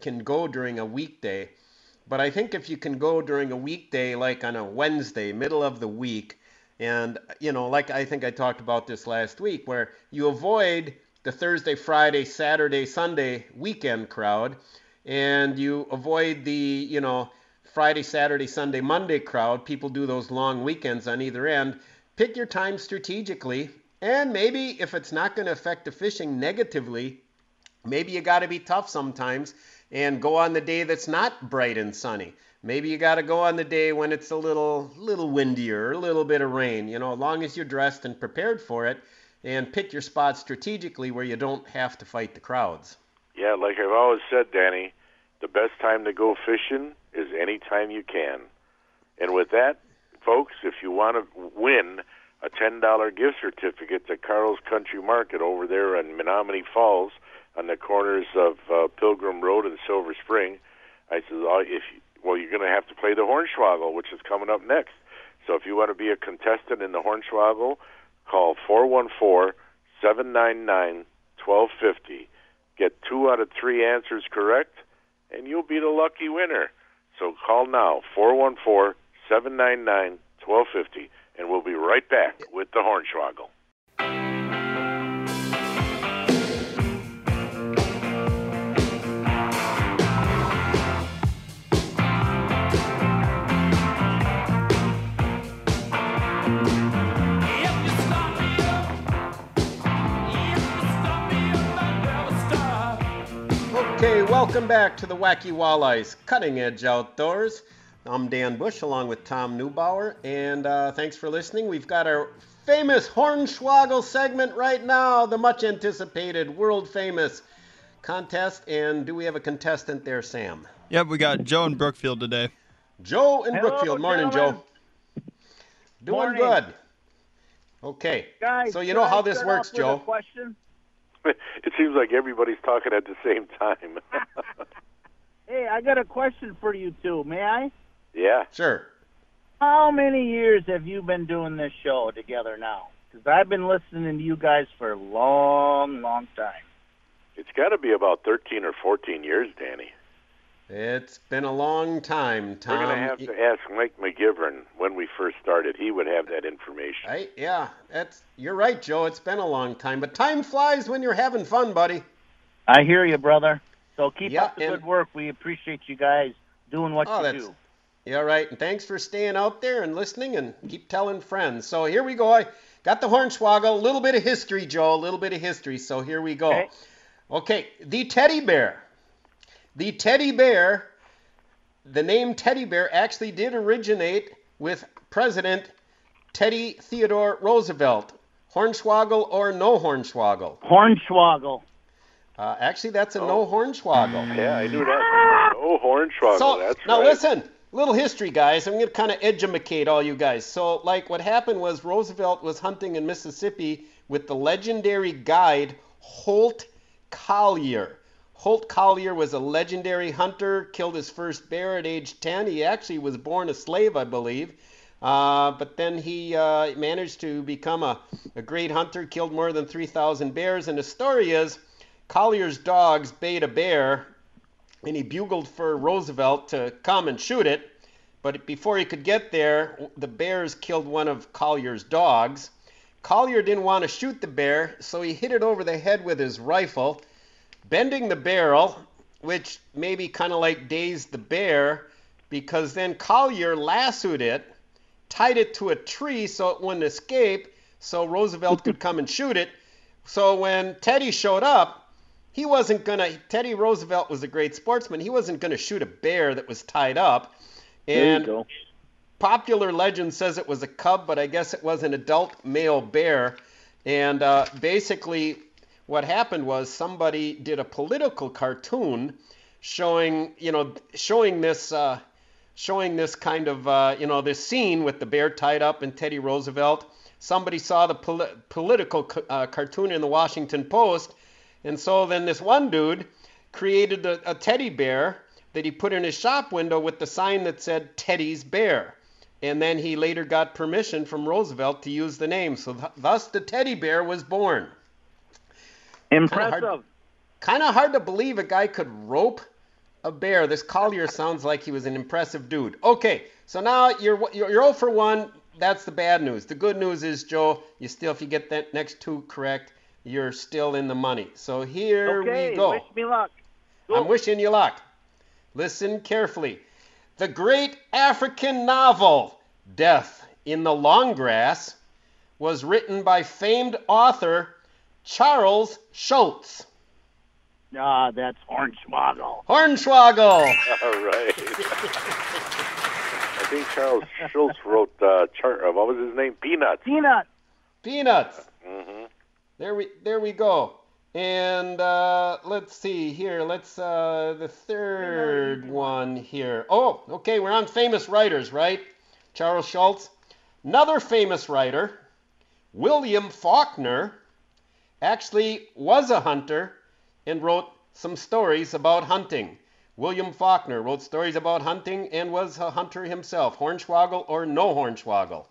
can go during a weekday. But I think if you can go during a weekday, like on a Wednesday, middle of the week, and, you know, like I think I talked about this last week, where you avoid the Thursday, Friday, Saturday, Sunday weekend crowd, and you avoid the, you know, Friday, Saturday, Sunday, Monday crowd. People do those long weekends on either end. Pick your time strategically, and maybe if it's not going to affect the fishing negatively, maybe you got to be tough sometimes and go on the day that's not bright and sunny. Maybe you got to go on the day when it's a little little windier, a little bit of rain, you know, as long as you're dressed and prepared for it, and pick your spot strategically where you don't have to fight the crowds. Yeah, like I've always said, Danny, the best time to go fishing is any time you can. And with that, folks, if you want to win a ten dollars gift certificate to Carl's Country Market over there in Menominee Falls on the corners of uh, Pilgrim Road and Silver Spring, I said, oh, if you, well, you're going to have to play the Hornswoggle, which is coming up next. So if you want to be a contestant in the Hornswoggle, call four one four, seven nine nine, one two five zero. Get two out of three answers correct, and you'll be the lucky winner. So call now, four one four, seven nine nine, one two five zero, and we'll be right back with the Hornswoggle. Okay, welcome back to the Wacky Walleyes Cutting Edge Outdoors. I'm Dan Bush along with Tom Neubauer, and uh, thanks for listening. We've got our famous Hornswoggle segment right now, the much anticipated, world famous contest. And do we have a contestant there, Sam? Yep, we got Joe in Brookfield today. Joe in Hello, Brookfield. Morning, gentlemen. Joe. Doing Morning. good. Okay, Guys, so you can know I how this start works, off with a Joe. question? It seems like everybody's talking at the same time. Hey, I got a question for you two. May I? Yeah. Sure. How many years have you been doing this show together now? Because I've been listening to you guys for a long, long time. It's got to be about thirteen or fourteen years, Danny. It's been a long time, Tom. We're going to have to ask Mike McGivern when we first started. He would have that information. Right? Yeah, that's you're right, Joe. It's been a long time, but time flies when you're having fun, buddy. I hear you, brother. So keep Yeah, up the and- good work. We appreciate you guys doing what Oh, you that's- do. Yeah, right. And thanks for staying out there and listening, and keep telling friends. So here we go. I got the Hornswoggle. A little bit of history, Joe. A little bit of history. So here we go. Okay. Okay, the teddy bear. The teddy bear. The name teddy bear actually did originate with President Teddy Theodore Roosevelt. Hornswoggle or no Hornswoggle? Hornswoggle. Uh, actually, that's a no Hornswoggle. Yeah, I knew that. Oh, Hornswoggle, So that's now right. listen, little history, guys. I'm going to kind of educate all you guys. So, like, what happened was Roosevelt was hunting in Mississippi with the legendary guide Holt Collier. Holt Collier was a legendary hunter, killed his first bear at age ten. He actually was born a slave, I believe. Uh, but then he uh, managed to become a, a great hunter, killed more than three thousand bears. And the story is Collier's dogs bayed a bear, and he bugled for Roosevelt to come and shoot it. But before he could get there, the bears killed one of Collier's dogs. Collier didn't want to shoot the bear, so he hit it over the head with his rifle, bending the barrel, which maybe kind of like dazed the bear, because then Collier lassoed it, tied it to a tree so it wouldn't escape, so Roosevelt could come and shoot it. So when Teddy showed up, he wasn't going to, Teddy Roosevelt was a great sportsman, he wasn't going to shoot a bear that was tied up. And There you go. popular legend says it was a cub, but I guess it was an adult male bear. And uh, basically what happened was somebody did a political cartoon showing, you know, showing this, uh, showing this kind of, uh, you know, this scene with the bear tied up and Teddy Roosevelt. Somebody saw the poli- political uh, cartoon in the Washington Post, and so then this one dude created a, a teddy bear that he put in his shop window with the sign that said Teddy's Bear. And then he later got permission from Roosevelt to use the name. So th- thus the teddy bear was born. Impressive. Kind of hard to believe a guy could rope a bear. This Collier sounds like he was an impressive dude. Okay, so now you're you're, you're zero for one. That's the bad news. The good news is, Joe, you still, if you get that next two correct, you're still in the money. So here okay, we go. Wish me luck. Go. I'm wishing you luck. Listen carefully. The great African novel, Death in the Long Grass, was written by famed author Charles Schulz. Ah, that's Hornswoggle. Hornswoggle. All right. I think Charles Schulz wrote, uh, char- uh, what was his name? Peanuts. Peanut. Peanuts. Mm-hmm. There we there we go. And uh, let's see here. Let's uh, the third one here. Oh, okay. We're on famous writers, right? Charles Schulz. Another famous writer, William Faulkner, actually was a hunter and wrote some stories about hunting. William Faulkner wrote stories about hunting and was a hunter himself. Hornswoggle or no Hornswoggle?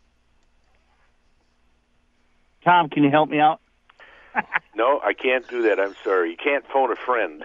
Tom, can you help me out? No, I can't do that. I'm sorry. You can't phone a friend.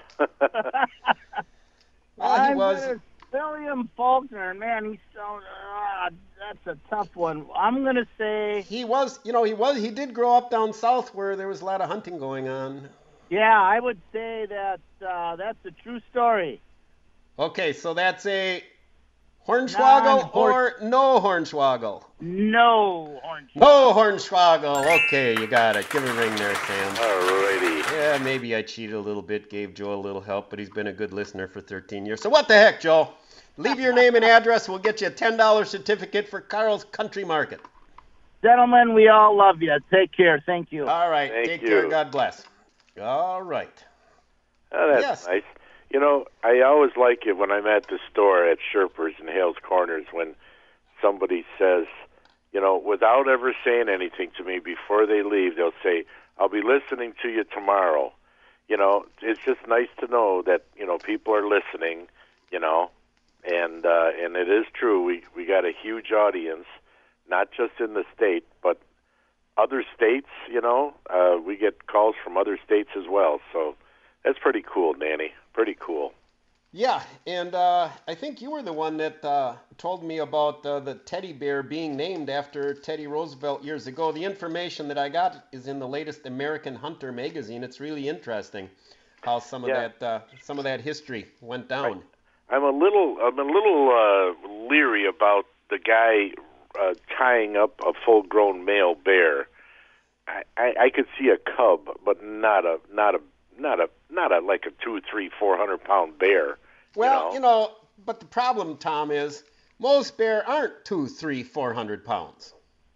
Well, he I'm was. gonna- William Faulkner, man, he's so. Uh, that's a tough one. I'm gonna say. He was, you know, he was. He did grow up down south where there was a lot of hunting going on. Yeah, I would say that uh, that's a true story. Okay, so that's a Hornswoggle or no Hornswoggle? No Hornswoggle. No Hornswoggle. Okay, you got it. Give a ring there, Sam. Alrighty. Yeah, maybe I cheated a little bit, gave Joe a little help, but he's been a good listener for thirteen years. So what the heck, Joe? Leave your name and address. We'll get you a ten dollar certificate for Carl's Country Market. Gentlemen, we all love you. Take care. Thank you. All right. Thank Take you. care. God bless. All right. Oh, that's Yes. nice. You know, I always like it when I'm at the store at Sherpers and Hales Corners when somebody says, you know, without ever saying anything to me before they leave, they'll say, I'll be listening to you tomorrow. You know, it's just nice to know that, you know, people are listening, you know, and uh, and it is true. We, we got a huge audience, not just in the state, but other states, you know. Uh, we get calls from other states as well, so that's pretty cool, Danny. Pretty cool. Yeah, and uh, I think you were the one that uh, told me about uh, the teddy bear being named after Teddy Roosevelt years ago. The information that I got is in the latest American Hunter magazine. It's really interesting how some of Yeah. that uh, some of that history went down. I'm a little I'm a little uh, leery about the guy uh, tying up a full-grown male bear. I, I, I could see a cub, but not a not a not a not a like a two, three, four hundred pound bear. Well, you you know? know, but the problem, Tom, is most bear aren't two, three, four hundred pounds,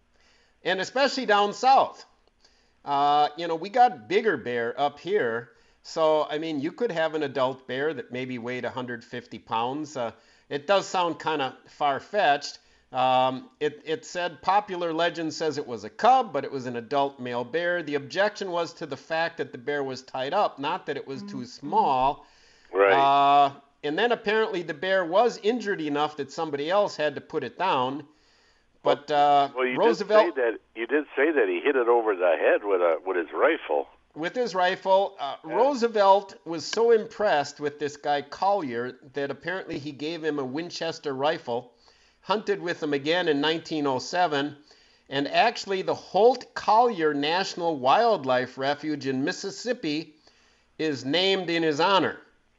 and especially down south. Uh, you know, we got bigger bear up here, so I mean, you could have an adult bear that maybe weighed one hundred fifty pounds. Uh, it does sound kind of far-fetched. Um, it, it said popular legend says it was a cub, but it was an adult male bear. The objection was to the fact that the bear was tied up, not that it was too small. Right. Uh, and then apparently the bear was injured enough that somebody else had to put it down. But uh, well, you Roosevelt, did say that you did say that he hit it over the head with a with his rifle. with his rifle, uh, Yeah. Roosevelt was so impressed with this guy Collier that apparently he gave him a Winchester rifle, hunted with him again in nineteen oh seven, and actually the Holt Collier National Wildlife Refuge in Mississippi is named in his honor.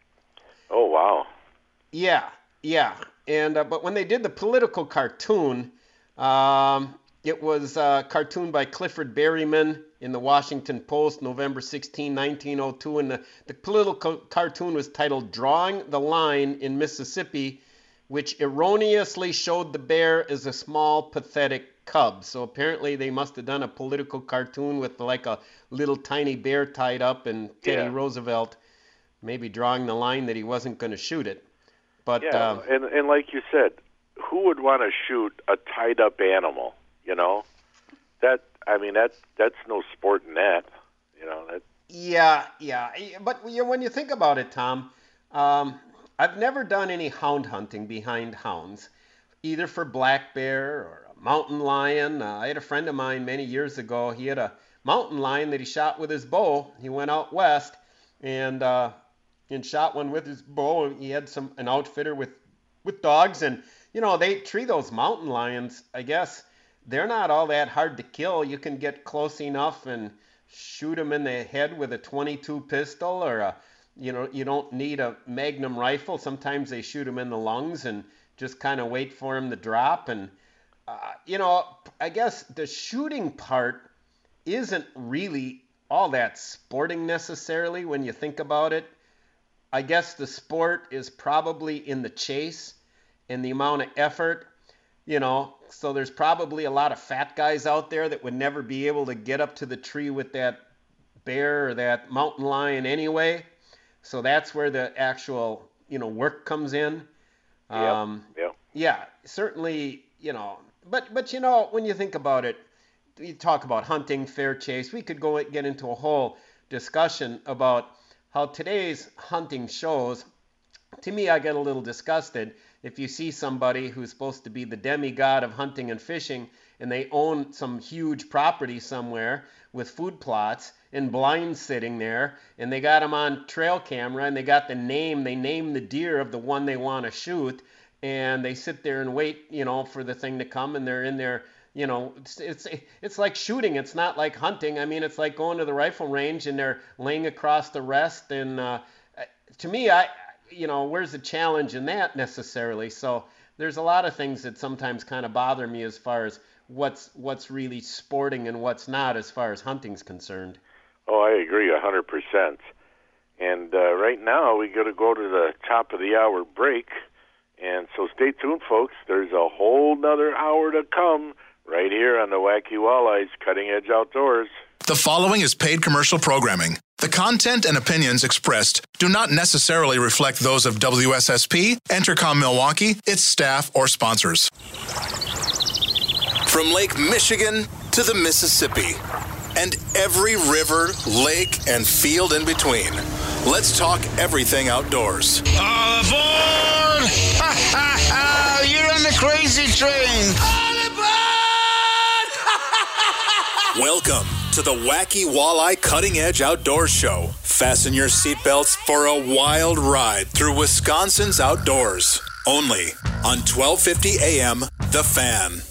Oh wow. Yeah, yeah. And uh, but when they did the political cartoon, um, it was a cartoon by Clifford Berryman in the Washington Post, November sixteenth, nineteen oh two, and the, the political cartoon was titled "Drawing the Line in Mississippi," which erroneously showed the bear as a small, pathetic cub. So apparently they must have done a political cartoon with like a little tiny bear tied up, and Teddy Yeah. Roosevelt maybe drawing the line that he wasn't going to shoot it. But Yeah, uh, and and like you said, who would want to shoot a tied up animal? You know, that I mean that that's no sport in that. You know that. yeah, yeah. But you know, when you think about it, Tom, um, I've never done any hound hunting behind hounds, either for black bear or a mountain lion. Uh, I had a friend of mine many years ago. He had a mountain lion that he shot with his bow. He went out west, and uh, and shot one with his bow. He had some an outfitter with with dogs, and you know they treat those mountain lions, I guess they're not all that hard to kill. You can get close enough and shoot them in the head with a twenty-two pistol, or a, you know, you don't need a Magnum rifle. Sometimes they shoot them in the lungs and just kind of wait for them to drop. And uh, you know, I guess the shooting part isn't really all that sporting necessarily when you think about it. I guess the sport is probably in the chase and the amount of effort, you know, so there's probably a lot of fat guys out there that would never be able to get up to the tree with that bear or that mountain lion anyway. So that's where the actual, you know, work comes in. Yeah, Um, yeah. yeah, certainly, you know, but, but, you know, when you think about it, you talk about hunting, fair chase, we could go get into a whole discussion about how today's hunting shows. To me, I get a little disgusted if you see somebody who's supposed to be the demigod of hunting and fishing, and they own some huge property somewhere with food plots and blinds sitting there, and they got them on trail camera, and they got the name, they name the deer of the one they want to shoot, and they sit there and wait, you know, for the thing to come, and they're in there. You know, it's, it's it's like shooting. It's not like hunting. I mean, it's like going to the rifle range and they're laying across the rest. And uh, to me, I, you know, where's the challenge in that necessarily? So there's a lot of things that sometimes kind of bother me as far as what's what's really sporting and what's not as far as hunting's concerned. Oh, I agree a hundred percent. And uh, right now we got to go to the top of the hour break. And so stay tuned, folks. There's a whole nother hour to come. Right here on the Wacky Walleyes Cutting Edge Outdoors. The following is paid commercial programming. The content and opinions expressed do not necessarily reflect those of W S S P, Entercom Milwaukee, its staff, or sponsors. From Lake Michigan to the Mississippi and every river, lake, and field in between, let's talk everything outdoors. All aboard! Ha ha ha! You're on the crazy train! Welcome to the Wacky Walleye Cutting Edge Outdoors Show. Fasten your seatbelts for a wild ride through Wisconsin's outdoors. Only on twelve fifty A M, The Fan.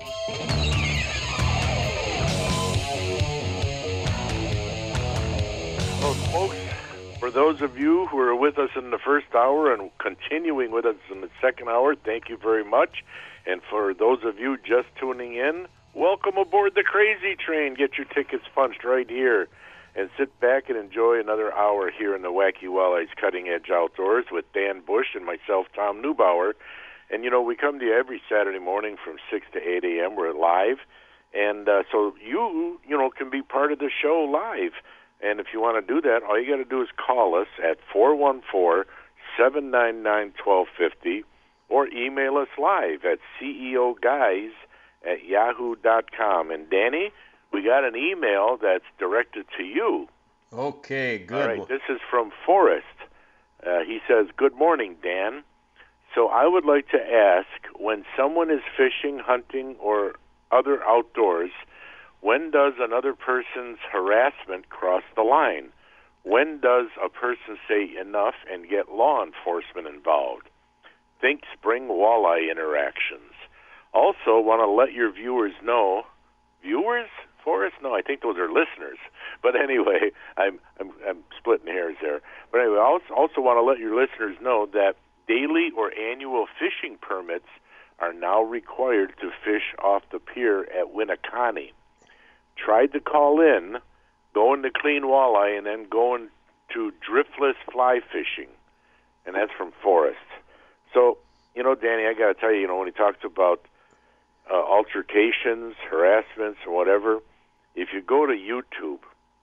Well, folks, for those of you who are with us in the first hour and continuing with us in the second hour, thank you very much. And for those of you just tuning in, welcome aboard the Crazy Train. Get your tickets punched right here and sit back and enjoy another hour here in the Wacky Walleyes Cutting Edge Outdoors with Dan Bush and myself, Tom Neubauer. And, you know, we come to you every Saturday morning from six to eight A M. We're live. And uh, so you, you know, can be part of the show live. And if you want to do that, all you got to do is call us at four one four, seven nine nine, one two five zero or email us live at ceoguys at yahoo dot com. And Danny, we got an email that's directed to you. Okay, good. All right, this is from Forrest. Uh, he says, "Good morning, Dan. So I would like to ask, when someone is fishing, hunting, or other outdoors, when does another person's harassment cross the line? When does a person say enough and get law enforcement involved? Think spring walleye interactions. Also, want to let your viewers know," viewers, Forrest? No, I think those are listeners. But anyway, I'm I'm, I'm splitting hairs there. But anyway, I also, also want to let your listeners know that daily or annual fishing permits are now required to fish off the pier at Winneconne. Tried to call in, going to clean walleye, and then going to driftless fly fishing. And that's from Forrest. So, you know, Danny, I got to tell you, you know, when he talks about uh, altercations, harassments, or whatever, if you go to YouTube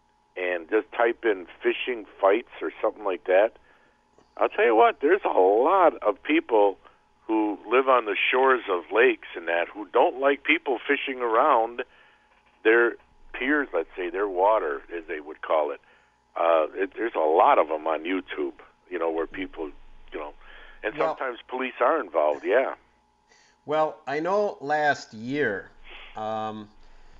and just type in fishing fights or something like that, I'll tell you what, there's a lot of people who live on the shores of lakes and that who don't like people fishing around their piers, let's say, their water, as they would call it. Uh, it there's a lot of them on YouTube, you know, where people, you know, and Well- sometimes police are involved, yeah. Well, I know last year um,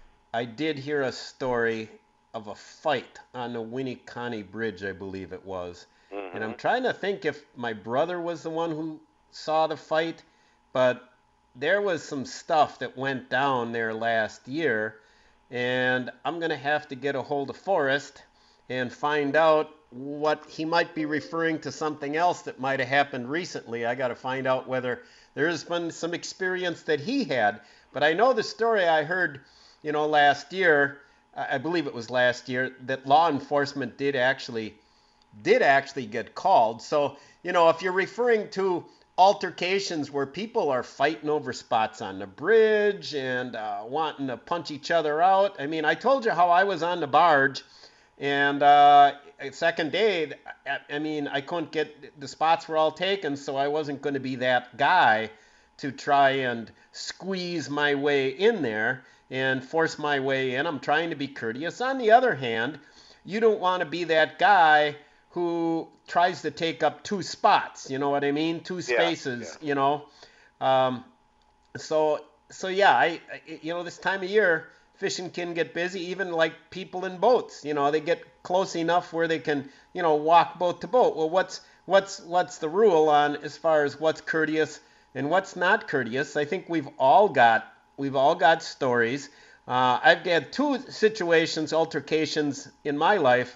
I did hear a story of a fight on the Winneconne Bridge, I believe it was. Mm-hmm. Mm-hmm. And I'm trying to think if my brother was the one who saw the fight, but there was some stuff that went down there last year, and I'm going to have to get a hold of Forrest and find out what he might be referring to something else that might have happened recently. I got to find out whether there's been some experience that he had. But I know the story I heard, you know, last year, I believe it was last year, that law enforcement did actually did actually get called. So, you know, if you're referring to altercations where people are fighting over spots on the bridge and uh, wanting to punch each other out. I mean, I told you how I was on the barge, and uh, second day, I mean, I couldn't get, the spots were all taken, so I wasn't going to be that guy to try and squeeze my way in there and force my way in. I'm trying to be courteous. On the other hand, you don't want to be that guy who tries to take up two spots, you know what I mean? Two spaces, yeah, yeah. you know? Um, so, so yeah, I, I, you know, this time of year, fishing can get busy, even like people in boats, you know, they get close enough where they can, you know, walk boat to boat. Well, what's, what's, what's the rule on as far as what's courteous and what's not courteous? I think we've all got, we've all got stories. Uh, I've had two situations, altercations in my life,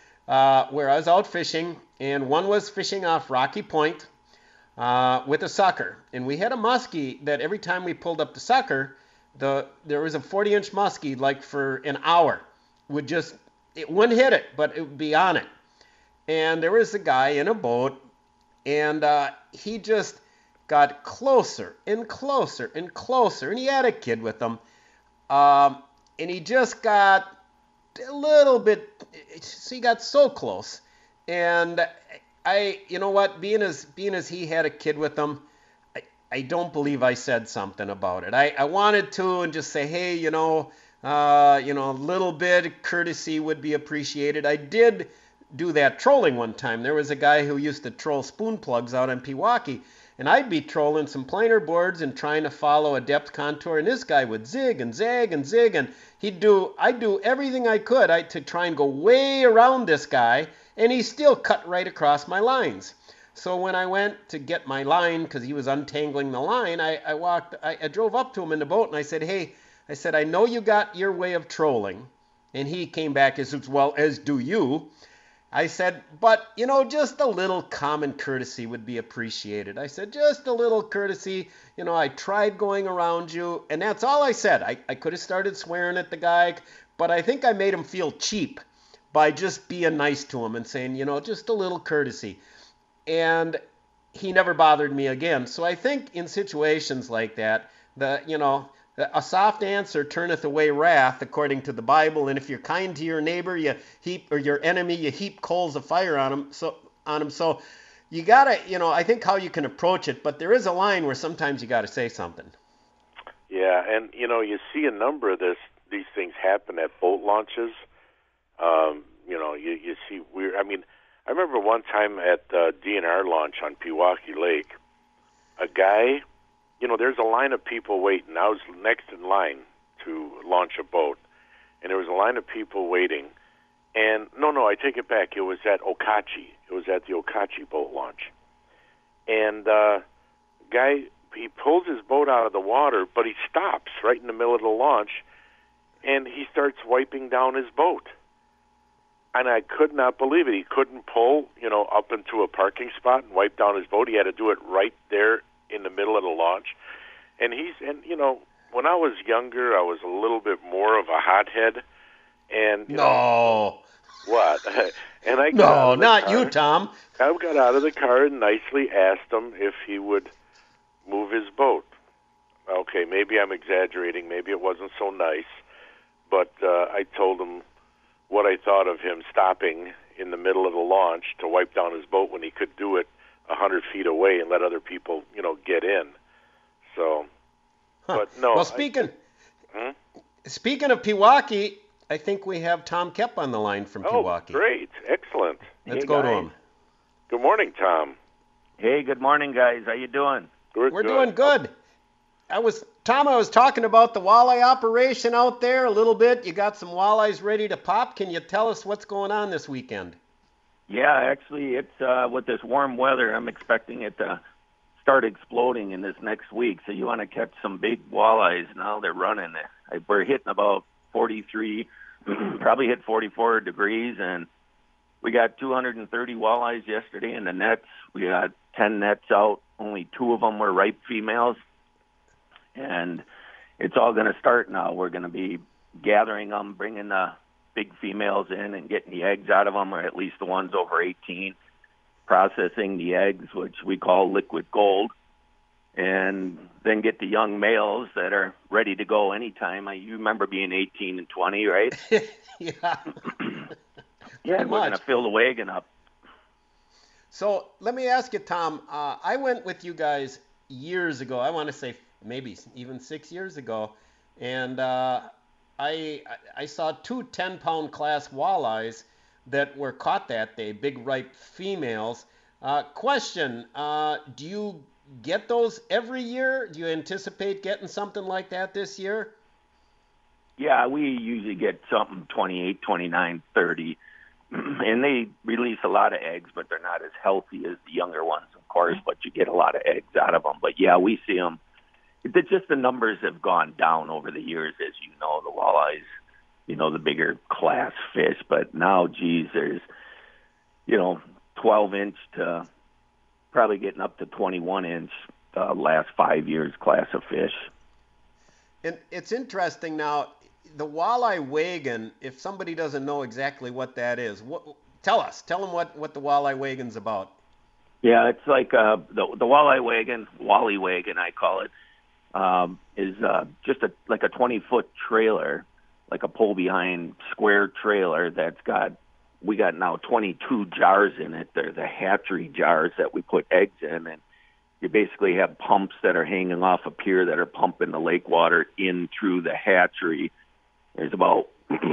Uh, where I was out fishing, and one was fishing off Rocky Point uh, with a sucker. And we had a muskie that every time we pulled up the sucker, the there was a forty-inch muskie, like for an hour, would just, it wouldn't hit it, but it would be on it. And there was a guy in a boat, and uh, he just got closer and closer and closer, and he had a kid with him, um, and he just got a little bit, so he got so close, and I, you know what, being as being as he had a kid with him, I, I don't believe I said something about it. I, I wanted to and just say, hey, you know, uh, you know, a little bit of courtesy would be appreciated. I did do that trolling one time. There was a guy who used to troll spoon plugs out on Pewaukee, and I'd be trolling some planer boards and trying to follow a depth contour, and this guy would zig and zag and zig, and he'd do, I'd do everything I could I, to try and go way around this guy, and he still cut right across my lines. So when I went to get my line, because he was untangling the line, I, I walked, I, I drove up to him in the boat, and I said, hey, I said, I know you got your way of trolling. And he came back and said, well, as do you. I said, but, you know, just a little common courtesy would be appreciated. I said, just a little courtesy. You know, I tried going around you, and that's all I said. I, I could have started swearing at the guy, but I think I made him feel cheap by just being nice to him and saying, you know, just a little courtesy. And he never bothered me again. So I think in situations like that, the, you know, a soft answer turneth away wrath, according to the Bible. And if you're kind to your neighbor, you heap, or your enemy, you heap coals of fire on him. So on him. So you gotta, you know, I think how you can approach it. But there is a line where sometimes you gotta say something. Yeah, and you know, you see a number of this, these things happen at boat launches. Um, you know, you you see weird. I mean, I remember one time at the D N R launch on Pewaukee Lake, a guy. You know, there's a line of people waiting. I was next in line to launch a boat, and there was a line of people waiting. And, no, no, I take it back. It was at Okauchee. It was at the Okauchee boat launch. And uh, guy, he pulls his boat out of the water, but he stops right in the middle of the launch, and he starts wiping down his boat. And I could not believe it. He couldn't pull, you know, up into a parking spot and wipe down his boat. He had to do it right there in the middle of the launch. And he's, and you know, when I was younger, I was a little bit more of a hothead. And you no, know, what? And I got no, out of the not car. you, Tom. I got out of the car and nicely asked him if he would move his boat. Okay, maybe I'm exaggerating. Maybe it wasn't so nice, but uh, I told him what I thought of him stopping in the middle of the launch to wipe down his boat when he could do it a hundred feet away and let other people, you know, get in. So, huh. but no. Well, speaking I, hmm? speaking of Pewaukee, I think we have Tom Kep on the line from oh, Pewaukee. Great, excellent. Let's hey, go guys. to him. Good morning, Tom. Hey, good morning, guys. How you doing? We're, We're good. doing good. I was Tom. I was talking about the walleye operation out there a little bit. You got some walleyes ready to pop. Can you tell us what's going on this weekend? Yeah, actually, it's uh, with this warm weather, I'm expecting it to start exploding in this next week. So you want to catch some big walleyes now. They're running. We're hitting about forty-three, probably hit forty-four degrees, and we got two hundred thirty walleyes yesterday in the nets. We got ten nets out. Only two of them were ripe females, and it's all going to start now. We're going to be gathering them, bringing the big females in and getting the eggs out of them, or at least the ones over eighteen, processing the eggs, which we call liquid gold, and then get the young males that are ready to go anytime. I, you remember being eighteen and twenty, right? Yeah. Yeah, and we're going to fill the wagon up. So let me ask you, Tom, uh, I went with you guys years ago. I want to say maybe even six years ago, and uh, I I saw two ten-pound class walleyes that were caught that day, big ripe females. Uh, question, uh, do you get those every year? Do you anticipate getting something like that this year? Yeah, we usually get something twenty-eight, twenty-nine, thirty, and they release a lot of eggs, but they're not as healthy as the younger ones, of course, but you get a lot of eggs out of them. But yeah, we see them. It's just the numbers have gone down over the years, as you know, the walleyes, you know, the bigger class fish. But now, geez, there's, you know, twelve inch to probably getting up to twenty-one inch uh, last five years class of fish. And it's interesting now, the walleye wagon, if somebody doesn't know exactly what that is, what, tell us. Tell them what, what the walleye wagon's about. Yeah, it's like uh, the, the walleye wagon, wally wagon I call it. Um, is uh, just a like a twenty-foot trailer, like a pull-behind square trailer that's got, we got now twenty-two jars in it. They're the hatchery jars that we put eggs in, and you basically have pumps that are hanging off a pier that are pumping the lake water in through the hatchery. There's about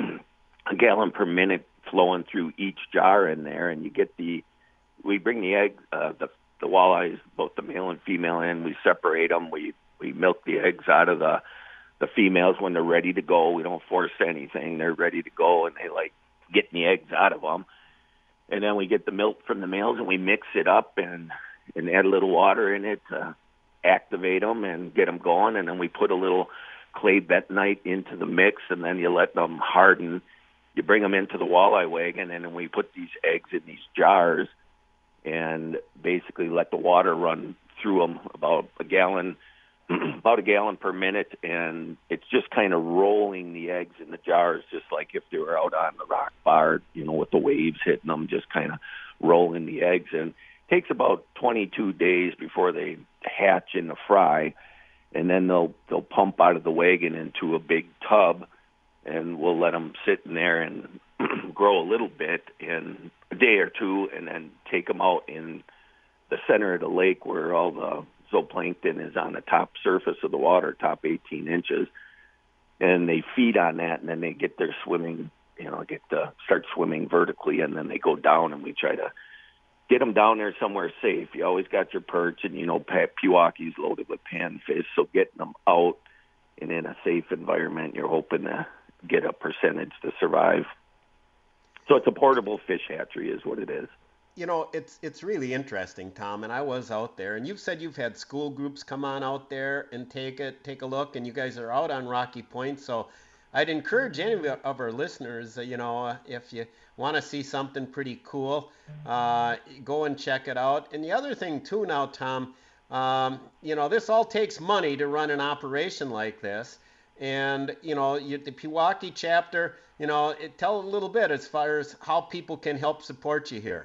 a gallon per minute flowing through each jar in there, and you get the, we bring the egg, uh, the, the walleyes, both the male and female in, we separate them, we We milk the eggs out of the the females when they're ready to go. We don't force anything. They're ready to go, and they like getting the eggs out of them. And then we get the milk from the males, and we mix it up and, and add a little water in it to activate them and get them going. And then we put a little clay bentonite into the mix, and then you let them harden. You bring them into the walleye wagon, and then we put these eggs in these jars and basically let the water run through them about a gallon about a gallon per minute, and it's just kind of rolling the eggs in the jars, just like if they were out on the rock bar, you know, with the waves hitting them, just kind of rolling the eggs. And it takes about twenty-two days before they hatch in the fry, and then they'll they'll pump out of the wagon into a big tub, and we'll let them sit in there and grow a little bit in a day or two, and then take them out in the center of the lake where all the zooplankton is on the top surface of the water, top eighteen inches, and they feed on that, and then they get their swimming, you know, get to start swimming vertically, and then they go down, and we try to get them down there somewhere safe. You always got your perch, and, you know, Pewaukee's loaded with panfish, so getting them out and in a safe environment, you're hoping to get a percentage to survive. So it's a portable fish hatchery is what it is. You know, it's it's really interesting, Tom, and I was out there, and you've said you've had school groups come on out there and take it, take a look, and you guys are out on Rocky Point, so I'd encourage any of our listeners, uh, you know, if you want to see something pretty cool, uh, go and check it out. And the other thing, too, now, Tom, um, you know, this all takes money to run an operation like this, and, you know, you, the Pewaukee chapter, you know, it, tell a little bit as far as how people can help support you here.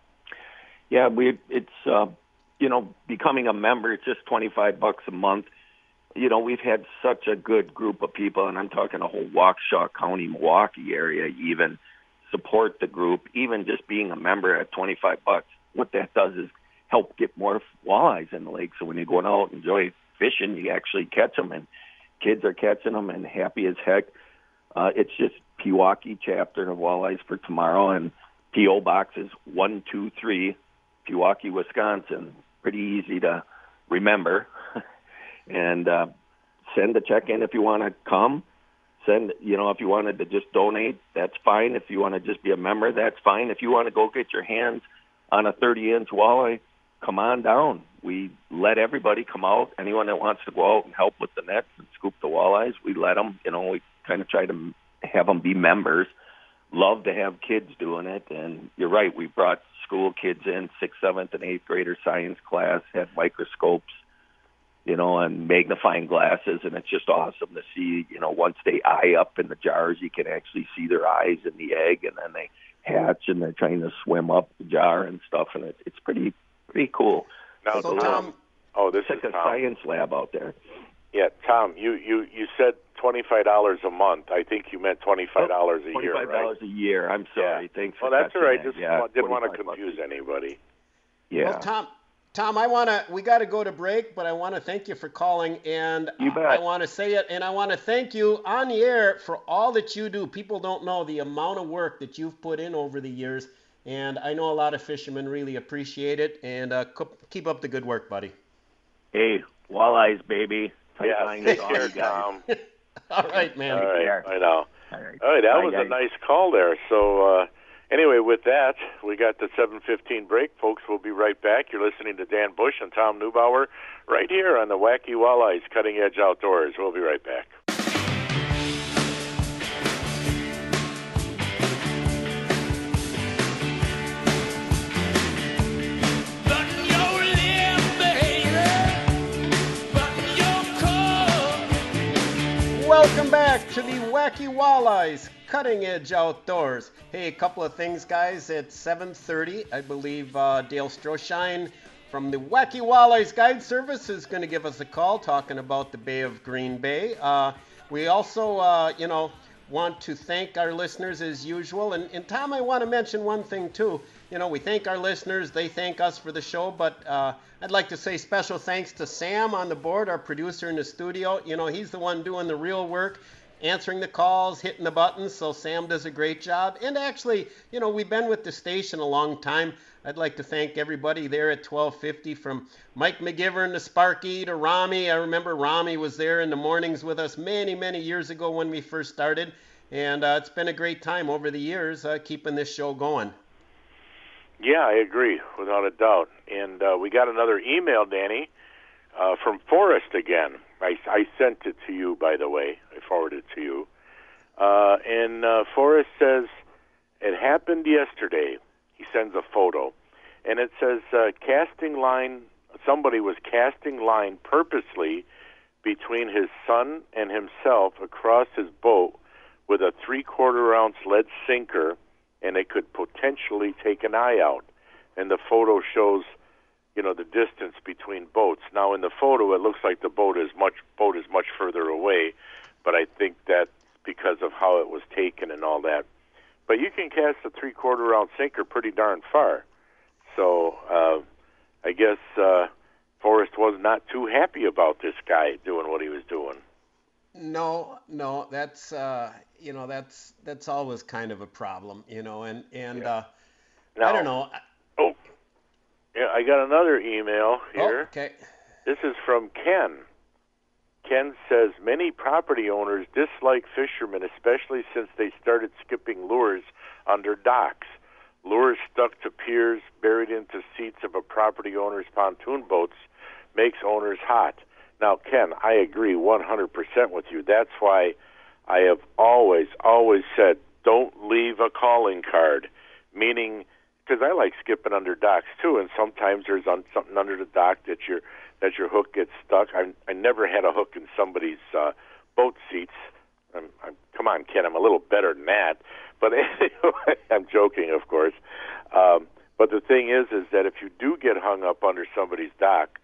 Yeah, we it's uh, you know, becoming a member. It's just twenty-five bucks a month. You know, we've had such a good group of people, and I'm talking the whole Waukesha County, Milwaukee area, even support the group. Even just being a member at twenty-five bucks, what that does is help get more walleyes in the lake. So when you're going out and enjoy fishing, you actually catch them, and kids are catching them and happy as heck. Uh, it's just Pewaukee chapter of Walleyes for Tomorrow, and P O Box is one two three. Pewaukee, Wisconsin. Pretty easy to remember. and uh, send a check in if you want to come. send, you know, if you wanted to just donate, that's fine. If you want to just be a member, that's fine. If you want to go get your hands on a thirty-inch walleye, come on down. We let everybody come out. Anyone that wants to go out and help with the nets and scoop the walleyes, we let them. You know, we kind of try to have them be members. Love to have kids doing it. And you're right, we brought school kids in, sixth, seventh, and eighth grader science class, had microscopes, you know, and magnifying glasses, and it's just awesome to see, you know, once they eye up in the jars, you can actually see their eyes in the egg, and then they hatch, and they're trying to swim up the jar and stuff, and it, it's pretty pretty cool. Now, so, Tom, oh, this it's is like a Tom. science lab out there. Yeah, Tom, you, you, you said twenty-five dollars a month. I think you meant twenty-five dollars a year, twenty-five dollars right? a year. I'm sorry. Yeah. Thanks for Well, that's all right. catching Just that. Yeah, didn't want to twenty-five confuse bucks. anybody. Yeah. Well, Tom, Tom, I want to, we got to go to break, but I want to thank you for calling, and You bet. I want to say it, and I want to thank you on the air for all that you do. People don't know the amount of work that you've put in over the years, and I know a lot of fishermen really appreciate it, and uh, keep up the good work, buddy. Hey, walleyes, baby. Tight Yeah, lines take to all care, you guys. Tom. All right, man. All right, care. I know. All right. All right, that Bye, was guys. a nice call there. So, uh, anyway, with that, we got the seven fifteen break. Folks, we'll be right back. You're listening to Dan Bush and Tom Neubauer right here on the Wacky Walleyes Cutting Edge Outdoors. We'll be right back. Welcome back to the Wacky Walleyes Cutting Edge Outdoors. Hey, a couple of things, guys. At seven thirty, I believe uh, Dale Stroshine from the Wacky Walleyes Guide Service is going to give us a call talking about the Bay of Green Bay. Uh, we also, uh, you know, want to thank our listeners as usual. And, and Tom, I want to mention one thing, too. You know, we thank our listeners. They thank us for the show. But uh, I'd like to say special thanks to Sam on the board, our producer in the studio. You know, he's the one doing the real work, answering the calls, hitting the buttons. So Sam does a great job. And actually, you know, we've been with the station a long time. I'd like to thank everybody there at twelve fifty, from Mike McGivern to Sparky to Rami. I remember Rami was there in the mornings with us many, many years ago when we first started. And uh, it's been a great time over the years uh, keeping this show going. Yeah, I agree, without a doubt. And uh, we got another email, Danny, uh, from Forrest again. I, I sent it to you, by the way. I forwarded it to you. Uh, and uh, Forrest says, it happened yesterday. He sends a photo. And it says, uh, casting line, somebody was casting line purposely between his son and himself across his boat with a three-quarter ounce lead sinker, and it could potentially take an eye out. And the photo shows, you know, the distance between boats. Now, in the photo, it looks like the boat is much boat is much further away, but I think that's because of how it was taken and all that. But you can cast a three-quarter ounce sinker pretty darn far. So uh, I guess uh, Forrest was not too happy about this guy doing what he was doing. No, no, that's uh, you know that's that's always kind of a problem, you know, and and Yeah. uh, Now, I don't know. Oh, yeah, I got another email here. Oh, okay. This is from Ken. Ken says, many property owners dislike fishermen, especially since they started skipping lures under docks. Lures stuck to piers, buried into seats of a property owner's pontoon boats, makes owners hot. Now, Ken, I agree one hundred percent with you. That's why I have always, always said, don't leave a calling card, meaning, because I like skipping under docks too, and sometimes there's un- something under the dock that your that your hook gets stuck. I, I never had a hook in somebody's uh, boat seats. I'm, I'm, come on, Ken, I'm a little better than that. But anyway, I'm joking, of course. Um, but the thing is, is that if you do get hung up under somebody's dock,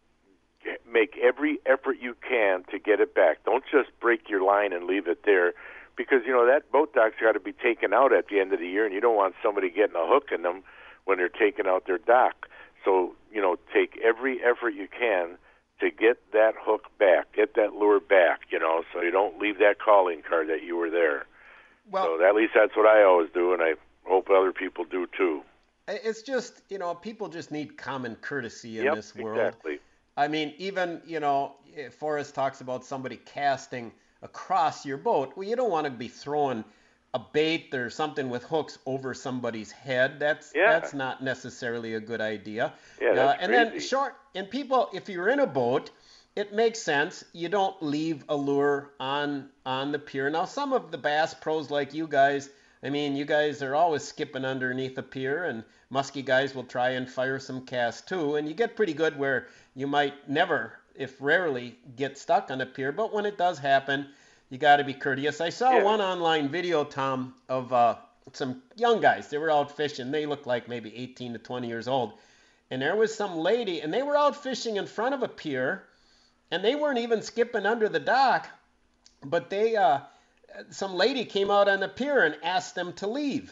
make every effort you can to get it back. Don't just break your line and leave it there, because, you know, that boat dock's got to be taken out at the end of the year, and you don't want somebody getting a hook in them when they're taking out their dock. So, you know, take every effort you can to get that hook back, get that lure back, you know, so you don't leave that calling card that you were there. Well, so at least that's what I always do, and I hope other people do too. It's just, you know, people just need common courtesy in Yep, this world. exactly. I mean, even, you know, Forrest talks about somebody casting across your boat. Well, you don't want to be throwing a bait or something with hooks over somebody's head. That's Yeah. that's not necessarily a good idea. Yeah, that's uh, and then crazy. short and people, if you're in a boat, it makes sense. You don't leave a lure on on the pier. Now, some of the bass pros like you guys, I mean, you guys are always skipping underneath the pier, and musky guys will try and fire some casts too, and you get pretty good where you might never, if rarely, get stuck on the pier. But when it does happen, you got to be courteous. I saw Yeah. one online video, Tom, of uh, some young guys. They were out fishing. They looked like maybe eighteen to twenty years old. And there was some lady, and they were out fishing in front of a pier, and they weren't even skipping under the dock, but they, uh, some lady came out on the pier and asked them to leave.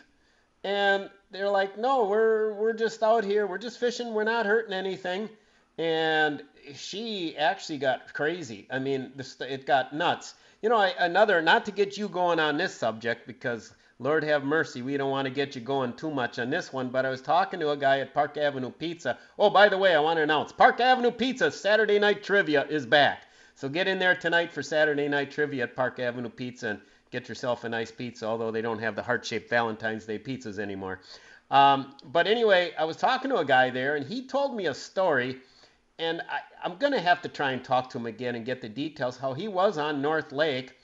And they're like, no, we're we're just out here. We're just fishing. We're not hurting anything. And she actually got crazy. I mean, this, it got nuts. You know, I, another, not to get you going on this subject, because Lord have mercy, we don't want to get you going too much on this one, but I was talking to a guy at Park Avenue Pizza. Oh, by the way, I want to announce, Park Avenue Pizza Saturday Night Trivia is back. So get in there tonight for Saturday Night Trivia at Park Avenue Pizza and get yourself a nice pizza, although they don't have the heart-shaped Valentine's Day pizzas anymore. Um, but anyway, I was talking to a guy there, and he told me a story, and I, I'm going to have to try and talk to him again and get the details, how he was on North Lake,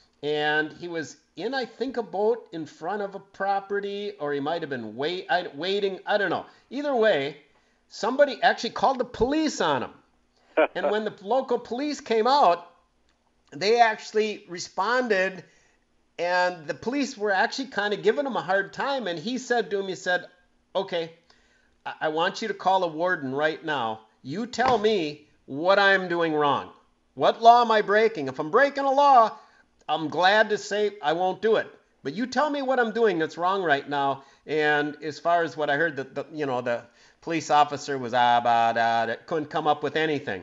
and he was in, I think, a boat in front of a property, or he might have been wait, I, waiting, I don't know. Either way, somebody actually called the police on him. And when the local police came out, they actually responded, and the police were actually kind of giving him a hard time. And he said to him, he said, okay, I, I want you to call a warden right now. You tell me what I'm doing wrong. What law am I breaking? If I'm breaking a law, I'm glad to say I won't do it. But you tell me what I'm doing that's wrong right now. And as far as what I heard, that the, you know, the police officer was ah, bah, da, that couldn't come up with anything.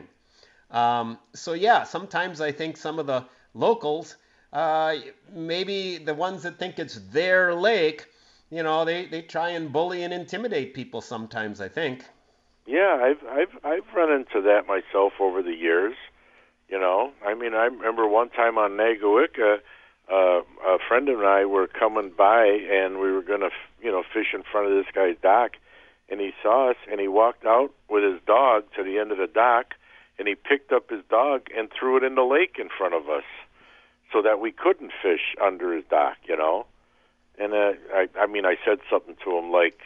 Um, so yeah, sometimes I think some of the locals, uh, maybe the ones that think it's their lake, you know, they, they try and bully and intimidate people sometimes, I think. Yeah, I've I've I've run into that myself over the years. You know, I mean, I remember one time on Nagawicca, uh, a friend and I were coming by, and we were going to, you know, fish in front of this guy's dock, and he saw us, and he walked out with his dog to the end of the dock, and he picked up his dog and threw it in the lake in front of us, so that we couldn't fish under his dock, you know. And uh, I, I mean, I said something to him like,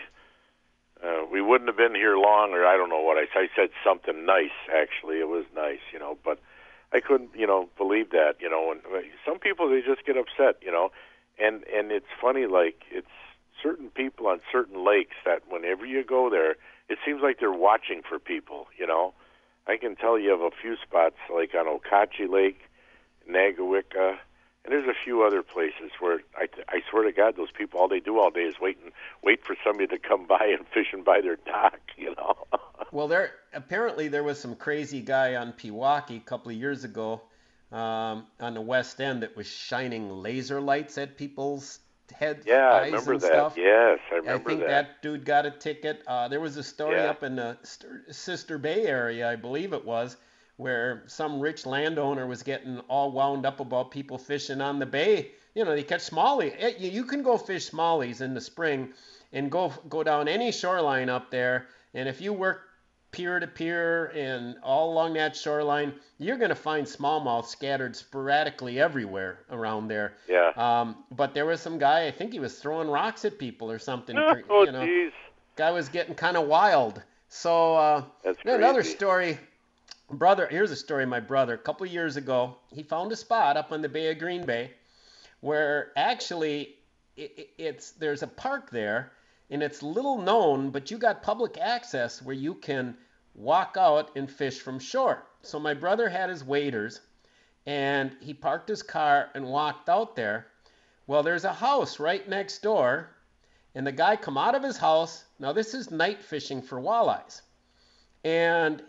uh, "We wouldn't have been here long," or I don't know what I said. I said something nice. Actually, it was nice, you know, but I couldn't, you know, believe that, you know. And some people, they just get upset, you know. And and it's funny, like, it's certain people on certain lakes that whenever you go there, it seems like they're watching for people, you know. I can tell you of a few spots, like on Okachi Lake, Nagawicca, and there's a few other places where I, I swear to God, those people, all they do all day is wait and wait for somebody to come by and fishing by their dock, you know. Well, there apparently there was some crazy guy on Pewaukee a couple of years ago um, on the West End that was shining laser lights at people's heads, Yeah, I eyes remember and that. stuff. Yes, I remember I think that. that dude got a ticket. Uh, there was a story Yeah. up in the St- Sister Bay area, I believe it was, where some rich landowner was getting all wound up about people fishing on the bay. You know, they catch smallie. Eh, You you can go fish smallies in the spring and go go down any shoreline up there. And if you work pier to pier and all along that shoreline, you're going to find smallmouth scattered sporadically everywhere around there. Yeah. Um, but there was some guy, I think he was throwing rocks at people or something. Oh, you know, jeez. guy was getting kind of wild. So uh, That's another crazy. story. Brother, here's a story of my brother. A couple years ago, he found a spot up on the Bay of Green Bay where actually it, it, it's there's a park there, and it's little known, but you got public access where you can walk out and fish from shore. So my brother had his waders, and he parked his car and walked out there. Well, there's a house right next door, and the guy come out of his house. Now, this is night fishing for walleyes. And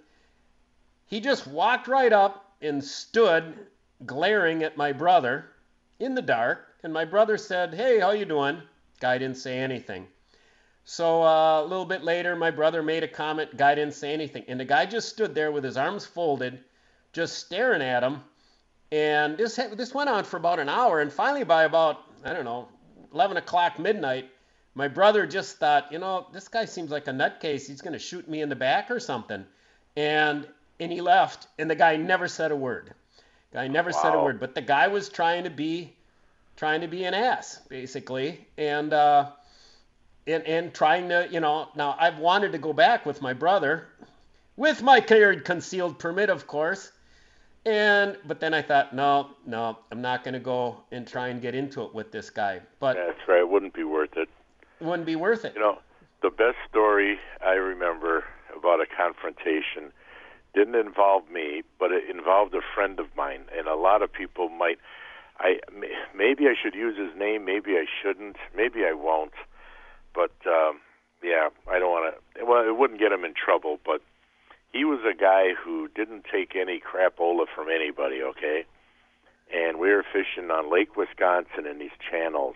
he just walked right up and stood glaring at my brother in the dark. And my brother said, "Hey, how you doing?" Guy didn't say anything. So uh, a little bit later, my brother made a comment. Guy didn't say anything. And the guy just stood there with his arms folded, just staring at him. And this this went on for about an hour, and finally by about, I don't know, eleven o'clock midnight, my brother just thought, you know, this guy seems like a nutcase. He's going to shoot me in the back or something. And and he left, and the guy never said a word. Guy never wow. said a word, but the guy was trying to be trying to be an ass, basically, and uh, and and trying to, you know, now I've wanted to go back with my brother, with my carried concealed permit, of course, and but then I thought, no, no, I'm not going to go and try and get into it with this guy. But that's right, it wouldn't be worth it. It wouldn't be worth it. You know, the best story I remember about a confrontation didn't involve me, but it involved a friend of mine, and a lot of people might. I maybe I should use his name, maybe I shouldn't, maybe I won't. But um, yeah, I don't want to. Well, it wouldn't get him in trouble, but he was a guy who didn't take any crapola from anybody. Okay, and we were fishing on Lake Wisconsin in these channels,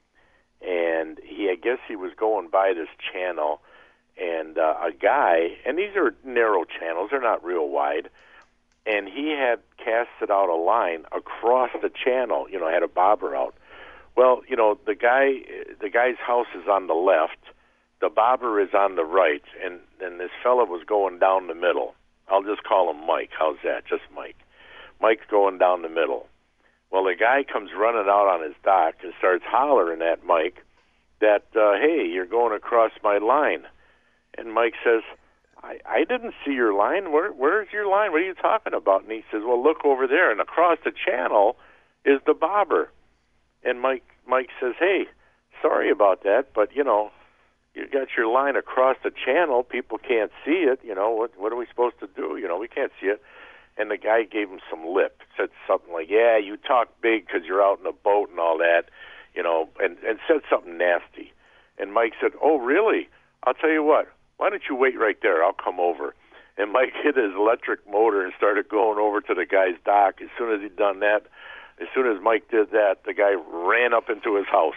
and he, I guess, he was going by this channel. And uh, a guy, and these are narrow channels, they're not real wide, and he had casted out a line across the channel, you know, had a bobber out. Well, you know, the guy, the guy's house is on the left, the bobber is on the right, and, and this fella was going down the middle. I'll just call him Mike. How's that? Just Mike. Mike's going down the middle. Well, the guy comes running out on his dock and starts hollering at Mike that, uh, hey, you're going across my line. And Mike says, I, I didn't see your line. Where, where's your line? What are you talking about? And he says, well, look over there. And across the channel is the bobber. And Mike Mike says, hey, sorry about that, but, you know, you got your line across the channel. People can't see it. You know, what, what are we supposed to do? You know, we can't see it. And the guy gave him some lip, said something like, yeah, you talk big because you're out in a boat and all that, you know, and, and said something nasty. And Mike said, oh, really? I'll tell you what. Why don't you wait right there? I'll come over. And Mike hit his electric motor and started going over to the guy's dock. As soon as he'd done that, as soon as Mike did that, the guy ran up into his house.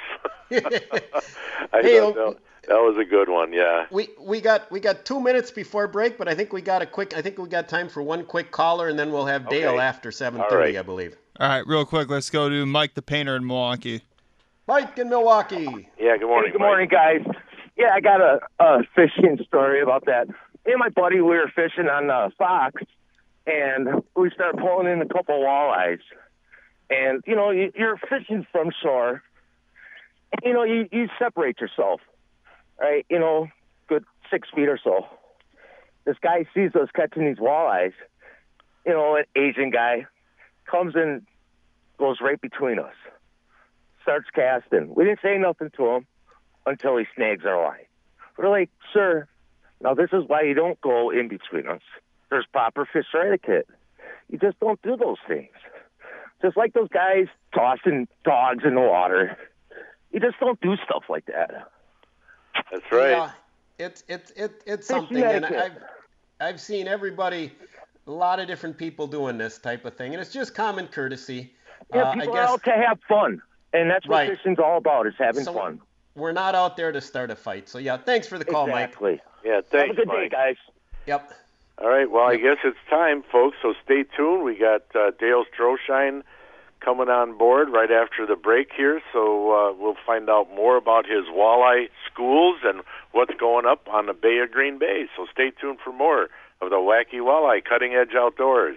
I hey, thought that, that was a good one, yeah. We we got we got two minutes before break, but I think we got a quick. I think we got time for one quick caller, and then we'll have Dale okay. after seven thirty, right. I believe. All right, real quick, let's go to Mike the Painter in Milwaukee. Mike in Milwaukee. Yeah, good morning. Hey, good Mike. morning, guys. Yeah, I got a, a fishing story about that. Me and my buddy, we were fishing on uh, Fox, and we started pulling in a couple walleyes. And, you know, you, you're fishing from shore. You know, you, you separate yourself, right? You know, good six feet or so. This guy sees us catching these walleyes. You know, an Asian guy comes in, goes right between us, starts casting. We didn't say nothing to him until he snags our line. We're like, sir, now this is why you don't go in between us. There's proper fish etiquette. You just don't do those things. Just like those guys tossing dogs in the water. You just don't do stuff like that. That's right. Yeah, it's it's it, it's something, and I've I've seen everybody, a lot of different people doing this type of thing, and it's just common courtesy. Yeah, uh, people I guess, are out to have fun, and that's what right. fishing's all about, is having so fun. We're not out there to start a fight. So, yeah, thanks for the call, exactly. Mike. Yeah, thanks, Have a good Mike. day, guys. Yep. All right, well, I guess it's time, folks, so stay tuned. We got uh, Dale Stroschein coming on board right after the break here, so uh, we'll find out more about his walleye schools and what's going up on the Bay of Green Bay. So stay tuned for more of the Wacky Walleye Cutting Edge Outdoors.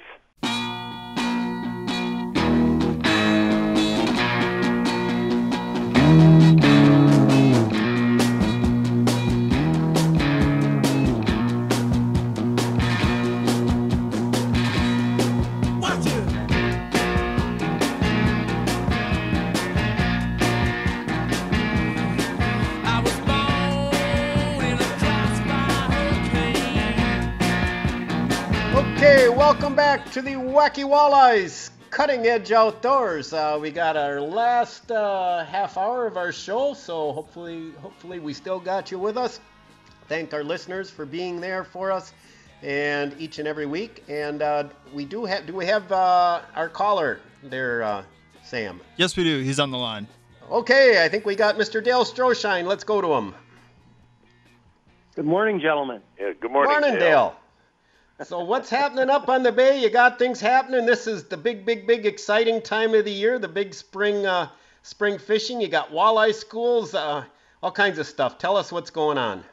Okay, welcome back to the Wacky Walleyes Cutting Edge Outdoors. Uh, we got our last uh, half hour of our show, so hopefully, hopefully we still got you with us. Thank our listeners for being there for us, and each and every week. And uh, we do have, do we have uh, our caller there, uh, Sam? Yes, we do. He's on the line. Okay, I think we got Mister Dale Stroschein. Let's go to him. Good morning, gentlemen. Yeah, good morning, Morning, Dale. Dale. So what's happening up on the bay? You got things happening. This is the big, big, big exciting time of the year, the big spring uh, spring fishing. You got walleye schools, uh, all kinds of stuff. Tell us what's going on.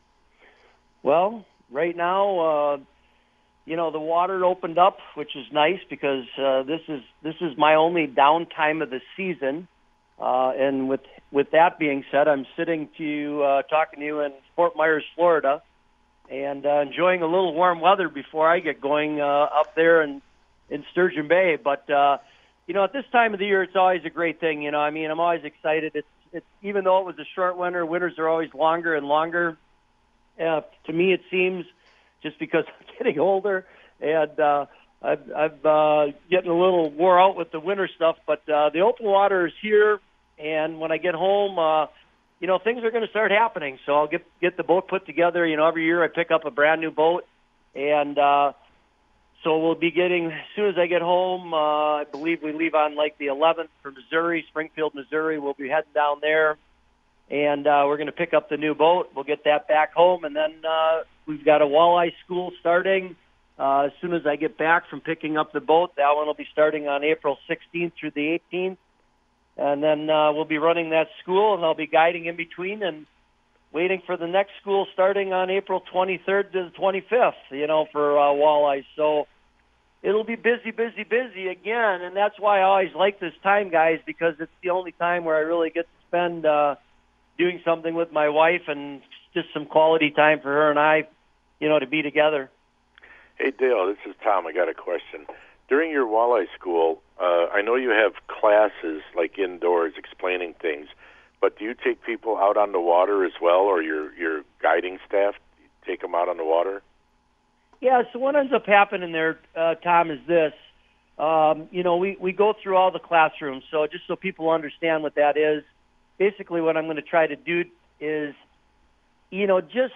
Well, right now, uh, you know, the water opened up, which is nice because uh, this is this is my only downtime of the season. Uh, and with with that being said, I'm sitting to uh, talking to you in Fort Myers, Florida, and uh, enjoying a little warm weather before I get going uh, up there in, in Sturgeon Bay. But, uh, you know, at this time of the year, it's always a great thing. You know, I mean, I'm always excited. It's, it's even though it was a short winter, winters are always longer and longer. Uh, to me, it seems, just because I'm getting older and uh, I've, I've uh, getting a little wore out with the winter stuff. But uh, the open water is here, and when I get home, uh, you know, things are going to start happening. So I'll get get the boat put together. You know, every year I pick up a brand new boat. And uh, so we'll be getting, as soon as I get home, uh, I believe we leave on like the eleventh for Missouri, Springfield, Missouri. We'll be heading down there. And uh, we're going to pick up the new boat. We'll get that back home. And then uh, we've got a walleye school starting. Uh, as soon as I get back from picking up the boat, that one will be starting on April sixteenth through the eighteenth. And then uh, we'll be running that school, and I'll be guiding in between and waiting for the next school starting on April twenty-third to the twenty-fifth, you know, for uh, walleyes. So it'll be busy, busy, busy again, and that's why I always like this time, guys, because it's the only time where I really get to spend uh, doing something with my wife and just some quality time for her and I, you know, to be together. Hey, Dale, this is Tom. I got a question. During your walleye school, uh, I know you have classes like indoors explaining things, but do you take people out on the water as well, or your your guiding staff take them out on the water? Yeah, so what ends up happening there, uh, Tom, is this. Um, you know, we, we go through all the classrooms, so just so people understand what that is, basically what I'm going to try to do is, you know, just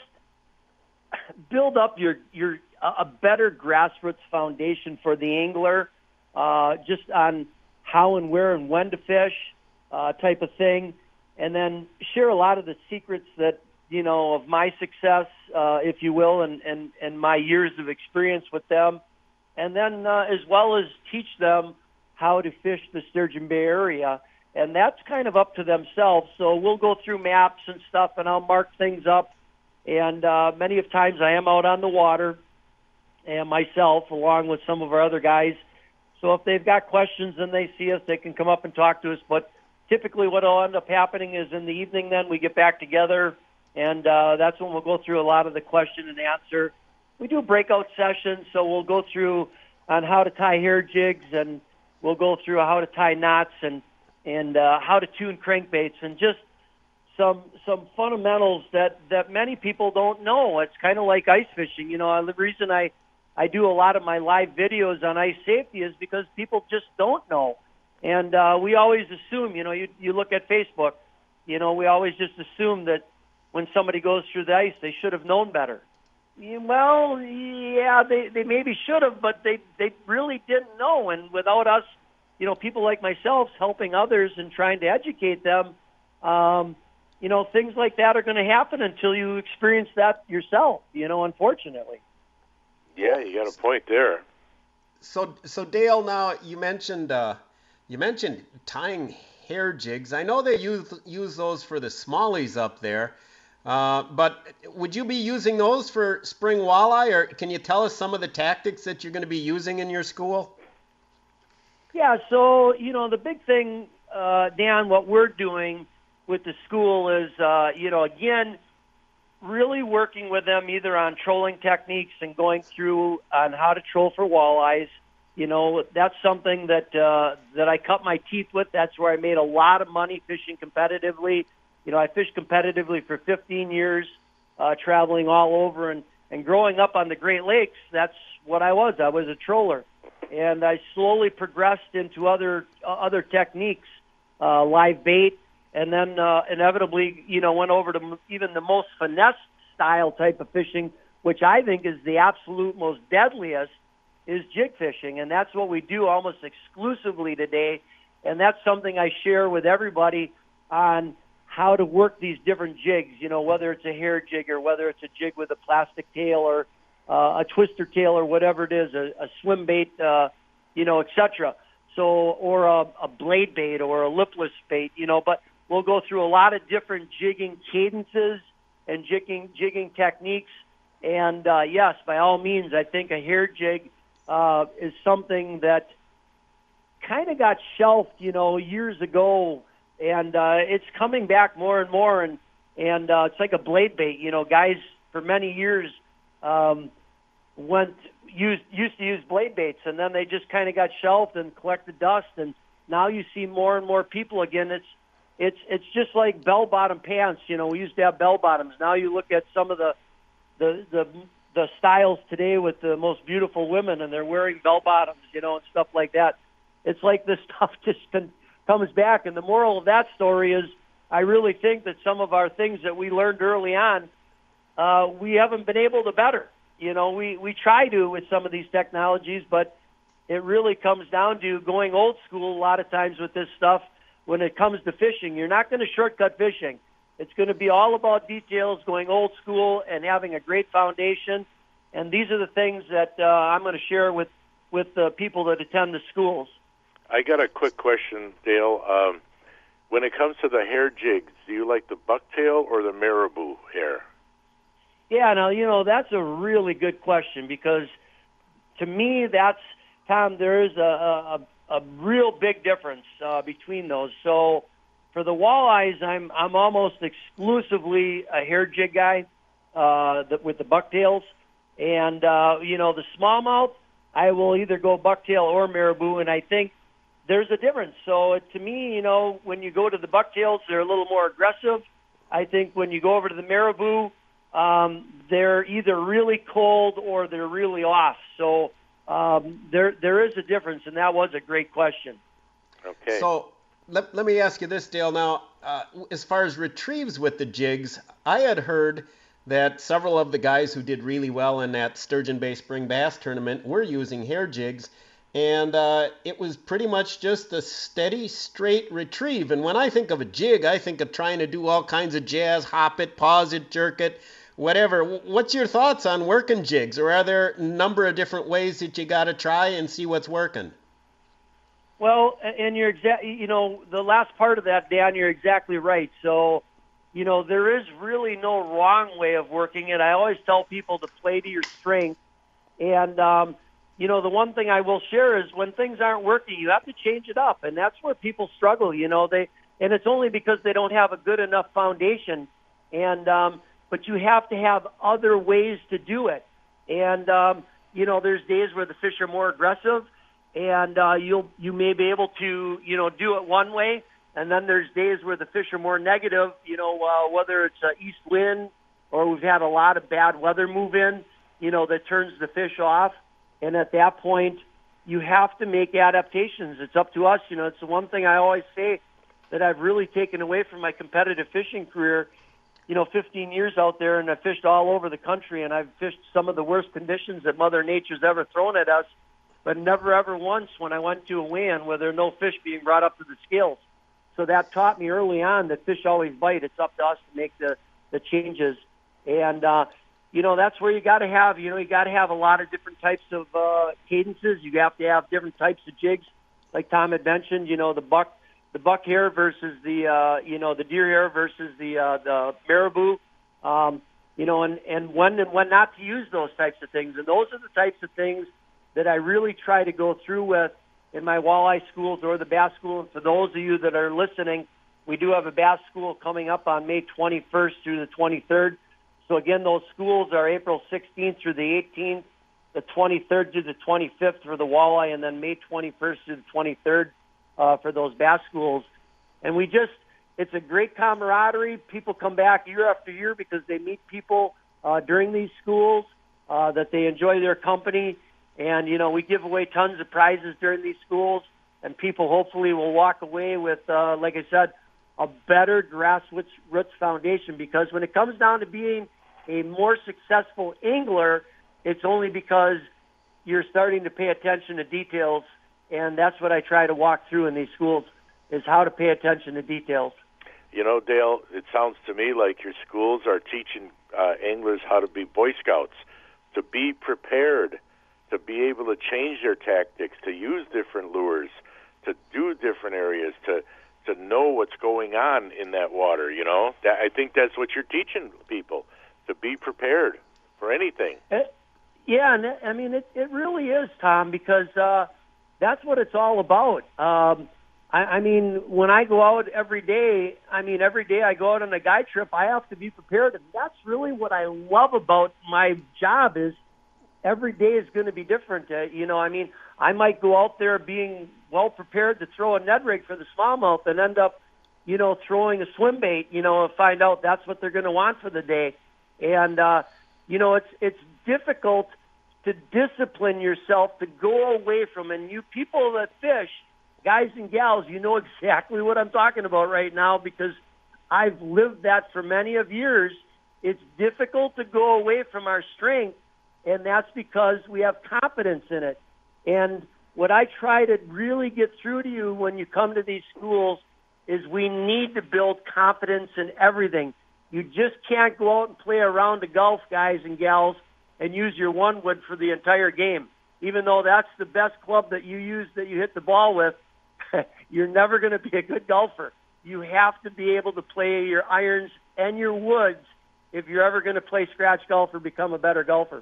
build up your your a better grassroots foundation for the angler, uh, just on how and where and when to fish, uh, type of thing, and then share a lot of the secrets that, you know, of my success, uh, if you will, and, and, and my years of experience with them, and then uh, as well as teach them how to fish the Sturgeon Bay area, and that's kind of up to themselves. So we'll go through maps and stuff, and I'll mark things up, and uh, many of times I am out on the water, and myself, along with some of our other guys. So if they've got questions and they see us, they can come up and talk to us. But typically what will end up happening is in the evening then we get back together, and uh, that's when we'll go through a lot of the question and answer. We do breakout sessions, so we'll go through on how to tie hair jigs, and we'll go through how to tie knots and, and uh, how to tune crankbaits, and just some some fundamentals that, that many people don't know. It's kind of like ice fishing. You know, the reason I I do a lot of my live videos on ice safety is because people just don't know. And uh, we always assume, you know, you, you look at Facebook, you know, we always just assume that when somebody goes through the ice, they should have known better. Well, yeah, they, they maybe should have, but they, they really didn't know. And without us, you know, people like myself helping others and trying to educate them, um, you know, things like that are going to happen until you experience that yourself, you know, unfortunately. Yeah, you got a point there. So, so Dale, now you mentioned uh, you mentioned tying hair jigs. I know they use use those for the smallies up there, uh, but would you be using those for spring walleye, or can you tell us some of the tactics that you're going to be using in your school? Yeah, so you know the big thing, uh, Dan, what we're doing with the school is, uh, you know, again, really working with them either on trolling techniques and going through on how to troll for walleyes. You know, that's something that uh, that I cut my teeth with. That's where I made a lot of money fishing competitively. You know, I fished competitively for fifteen years, uh, traveling all over. And, and growing up on the Great Lakes, that's what I was. I was a troller. And I slowly progressed into other uh, other techniques, uh, live bait, and then uh, inevitably, you know, went over to even the most finesse style type of fishing, which I think is the absolute most deadliest, is jig fishing. And that's what we do almost exclusively today. And that's something I share with everybody on how to work these different jigs, you know, whether it's a hair jig or whether it's a jig with a plastic tail or, uh, a twister tail or whatever it is, a, a swim bait, uh, you know, et cetera. So, or a, a blade bait or a lipless bait, you know, but we'll go through a lot of different jigging cadences and jigging, jigging techniques. And, uh, yes, by all means, I think a hair jig uh, is something that kind of got shelved, you know, years ago, and uh, it's coming back more and more, and and uh, it's like a blade bait. You know, guys for many years um, went used used to use blade baits, and then they just kind of got shelved and collected dust, and now you see more and more people again. It's it's it's just like bell bottom pants. You know, we used to have bell bottoms. Now you look at some of the the the the styles today with the most beautiful women, and they're wearing bell bottoms, you know, and stuff like that. It's like this stuff just con- comes back. And the moral of that story is I really think that some of our things that we learned early on, uh, we haven't been able to better. You know, we, we try to with some of these technologies, but it really comes down to going old school a lot of times with this stuff. When it comes to fishing, you're not going to shortcut fishing. It's going to be all about details, going old school, and having a great foundation. And these are the things that uh, I'm going to share with, with the people that attend the schools. I got a quick question, Dale. Um, when it comes to the hair jigs, do you like the bucktail or the marabou hair? Yeah, now, you know, that's a really good question because to me, that's, Tom, there is a, a, a real big difference uh, between those. So for the walleyes, I'm I'm almost exclusively a hair jig guy uh, the, with the bucktails. And, uh, you know, the smallmouth, I will either go bucktail or marabou, and I think there's a difference. So to me, you know, when you go to the bucktails, they're a little more aggressive. I think when you go over to the marabou, um, they're either really cold or they're really off. So um, there there is a difference, and that was a great question. Okay. So let, let me ask you this, Dale. Now, uh, as far as retrieves with the jigs, I had heard that several of the guys who did really well in that Sturgeon Bay Spring Bass Tournament were using hair jigs. And uh, it was pretty much just a steady, straight retrieve. And when I think of a jig, I think of trying to do all kinds of jazz, hop it, pause it, jerk it, whatever. What's your thoughts on working jigs? Or are there a number of different ways that you got to try and see what's working? Well, and you're exactly, you know, the last part of that, Dan, you're exactly right. So, you know, there is really no wrong way of working it. I always tell people to play to your strength. And, um, you know, the one thing I will share is when things aren't working, you have to change it up. And that's where people struggle, you know, they, and it's only because they don't have a good enough foundation. And, um, but you have to have other ways to do it. And, um, you know, there's days where the fish are more aggressive and, uh, you'll, you may be able to, you know, do it one way. And then there's days where the fish are more negative, you know, uh, whether it's uh, east wind or we've had a lot of bad weather move in, you know, that turns the fish off. And at that point, you have to make adaptations. It's up to us. You know, it's the one thing I always say that I've really taken away from my competitive fishing career. You know, fifteen years out there, and I've fished all over the country, and I've fished some of the worst conditions that Mother Nature's ever thrown at us, but never, ever once when I went to a weigh-in where there are no fish being brought up to the scales. So that taught me early on that fish always bite. It's up to us to make the, the changes. And, uh, you know, that's where you got to have, you know, you got to have a lot of different types of uh, cadences. You have to have different types of jigs, like Tom had mentioned. You know, the buck, the buck hair versus the, uh, you know, the deer hair versus the uh, the marabou. Um, you know, and and when and when not to use those types of things. And those are the types of things that I really try to go through with in my walleye schools or the bass school. And for those of you that are listening, we do have a bass school coming up on May twenty-first through the twenty-third. So, again, those schools are April sixteenth through the eighteenth, the twenty-third through the twenty-fifth for the walleye, and then May twenty-first through the twenty-third uh, for those bass schools. And we just, it's a great camaraderie. People come back year after year because they meet people uh, during these schools, uh, that they enjoy their company. And, you know, we give away tons of prizes during these schools, and people hopefully will walk away with, uh, like I said, a better grassroots roots foundation. Because when it comes down to being a more successful angler, it's only because you're starting to pay attention to details, and that's what I try to walk through in these schools, is how to pay attention to details. You know, Dale, it sounds to me like your schools are teaching uh, anglers how to be Boy Scouts. to be prepared, to be able to change their tactics, to use different lures, to do different areas, to to know what's going on in that water, you know? That, I think that's what you're teaching people, to be prepared for anything. It, yeah, and I mean, it, it really is, Tom, because uh, that's what it's all about. Um, I, I mean, when I go out every day, I mean, every day I go out on a guide trip, I have to be prepared, and that's really what I love about my job is every day is going to be different. Uh, you know, I mean, I might go out there being well prepared to throw a Ned rig for the smallmouth and end up, you know, throwing a swim bait, you know, and find out that's what they're going to want for the day. And, uh, you know, it's it's difficult to discipline yourself to go away from, and you people that fish, guys and gals, you know exactly what I'm talking about right now because I've lived that for many of years. It's difficult to go away from our strength, and that's because we have confidence in it. And what I try to really get through to you when you come to these schools is we need to build confidence in everything. You just can't go out and play a round of golf, guys and gals, and use your one wood for the entire game. Even though that's the best club that you use that you hit the ball with, you're never going to be a good golfer. You have to be able to play your irons and your woods if you're ever going to play scratch golf or become a better golfer.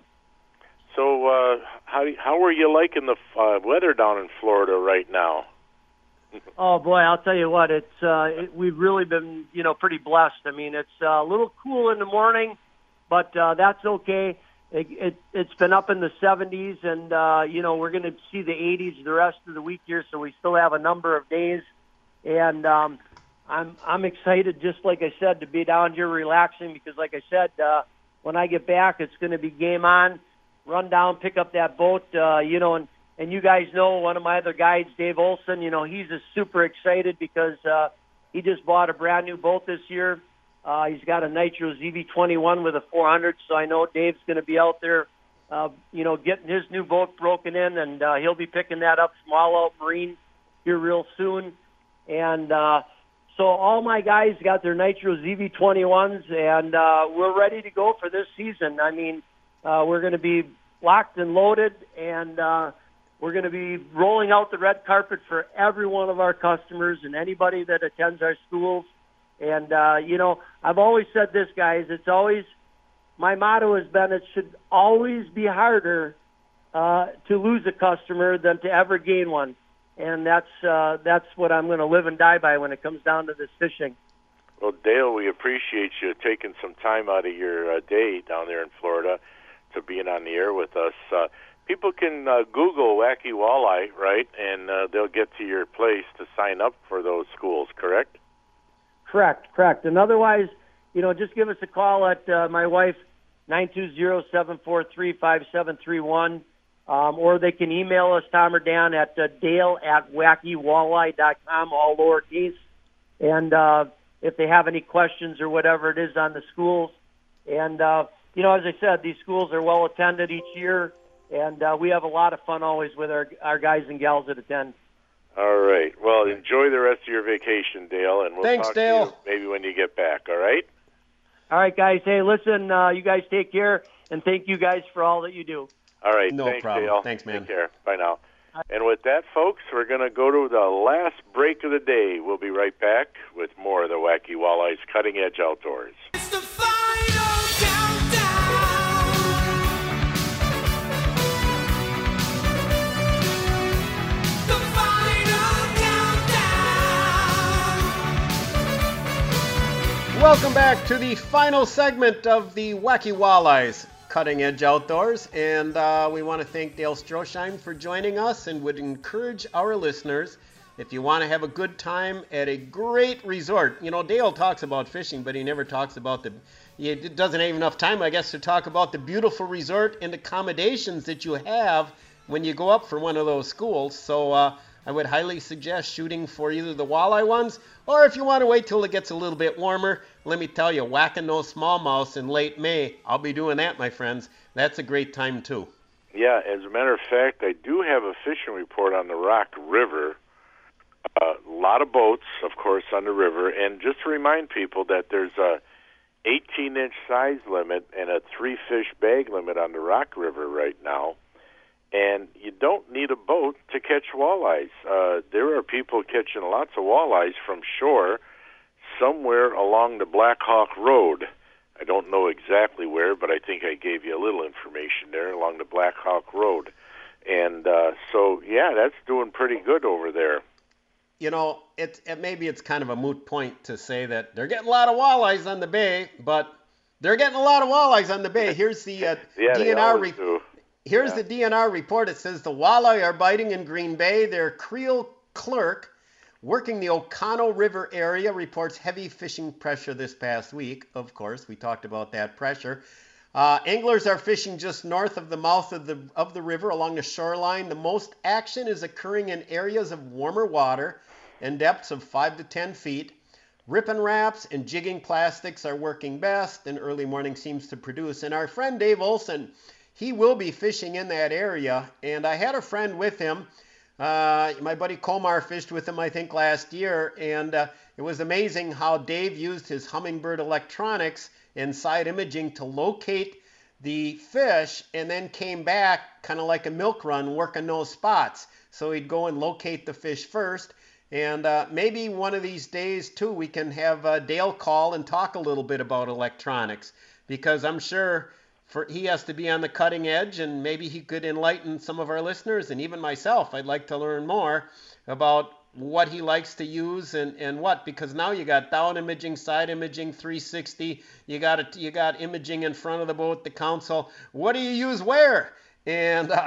So uh, how how are you liking the uh, weather down in Florida right now? Oh boy, I'll tell you what, it's uh, it, we've really been you know pretty blessed. I mean, it's uh, a little cool in the morning, but uh, that's okay. It, it, it's been up in the seventies, and uh, you know we're going to see the eighties the rest of the week here, so we still have a number of days. And um, I'm I'm excited, just like I said, to be down here relaxing because, like I said, uh, when I get back, it's going to be game on. Run down, pick up that boat, uh, you know, and, and you guys know one of my other guides, Dave Olson, you know, he's just super excited because uh, he just bought a brand new boat this year. Uh, he's got a Nitro Z V twenty-one with a four hundred, so I know Dave's going to be out there, uh, you know, getting his new boat broken in, and uh, he'll be picking that up from All Out Marine here real soon. And uh, so all my guys got their Nitro Z V twenty-ones, and uh, we're ready to go for this season. I mean, Uh, we're going to be locked and loaded, and uh, we're going to be rolling out the red carpet for every one of our customers and anybody that attends our schools. And, uh, you know, I've always said this, guys. It's always, my motto has been it should always be harder uh, to lose a customer than to ever gain one. And that's, uh, that's what I'm going to live and die by when it comes down to this fishing. Well, Dale, we appreciate you taking some time out of your uh, day down there in Florida to being on the air with us. Uh, people can uh, Google Wacky Walleye, right, and uh, they'll get to your place to sign up for those schools, correct? Correct, correct. And otherwise, you know, just give us a call at uh, my wife, nine two zero, seven four three, five seven three one, um, or they can email us, Tom or Dan, at uh, dale at wacky walleye dot com, all lowercase. And uh, if they have any questions or whatever it is on the schools. And, uh, you know, as I said, these schools are well attended each year, and uh, we have a lot of fun always with our our guys and gals that attend. All right. Well, enjoy the rest of your vacation, Dale, and we'll Thanks, talk Dale. to you maybe when you get back, all right? All right, guys. Hey, listen, uh, you guys take care, and thank you guys for all that you do. All right. No Thanks, problem. Dale. Thanks, man. Take care. Bye now. And with that, folks, we're going to go to the last break of the day. We'll be right back with more of the Wacky Walleye's Cutting Edge Outdoors. It's the final countdown. The final countdown. Welcome back to the final segment of the Wacky Walleyes Cutting Edge Outdoors, and uh, we want to thank Dale Stroschein for joining us and would encourage our listeners, if you want to have a good time at a great resort. You know, Dale talks about fishing, but he never talks about the, he doesn't have enough time, I guess, to talk about the beautiful resort and accommodations that you have when you go up for one of those schools. So uh, I would highly suggest shooting for either the walleye ones, or if you want to wait till it gets a little bit warmer, let me tell you, whacking those smallmouths in late May, I'll be doing that, my friends. That's a great time, too. Yeah, as a matter of fact, I do have a fishing report on the Rock River. A lot of boats, of course, on the river. And just to remind people that there's a eighteen-inch size limit and a three-fish bag limit on the Rock River right now. And you don't need a boat to catch walleyes. Uh, there are people catching lots of walleyes from shore somewhere along the Black Hawk Road. I don't know exactly where, but I think I gave you a little information there along the Black Hawk Road. And uh, so, yeah, that's doing pretty good over there. You know, it, it maybe it's kind of a moot point to say that they're getting a lot of walleyes on the bay, but they're getting a lot of walleyes on the bay. Here's the uh, yeah, D N R they always do. Here's Yeah. the D N R report. It says the walleye are biting in Green Bay. Their Creel clerk working the Oconto River area reports heavy fishing pressure this past week. Of course, we talked about that pressure. Uh, anglers are fishing just north of the mouth of the of the river along the shoreline. The most action is occurring in areas of warmer water and depths of five to ten feet. Rip and wraps and jigging plastics are working best, and early morning seems to produce. And our friend Dave Olson, he will be fishing in that area. And I had a friend with him. Uh, my buddy Komar fished with him, I think, last year. And uh, it was amazing how Dave used his Humminbird electronics and side imaging to locate the fish and then came back kind of like a milk run working those spots. So he'd go and locate the fish first. And uh, maybe one of these days, too, we can have uh, Dale call and talk a little bit about electronics, because I'm sure for he has to be on the cutting edge, and maybe he could enlighten some of our listeners and even myself. I'd like to learn more about what he likes to use and, and what, because now you got down imaging, side imaging, three sixty. You got it, you got imaging in front of the boat, the console. What do you use where? And uh,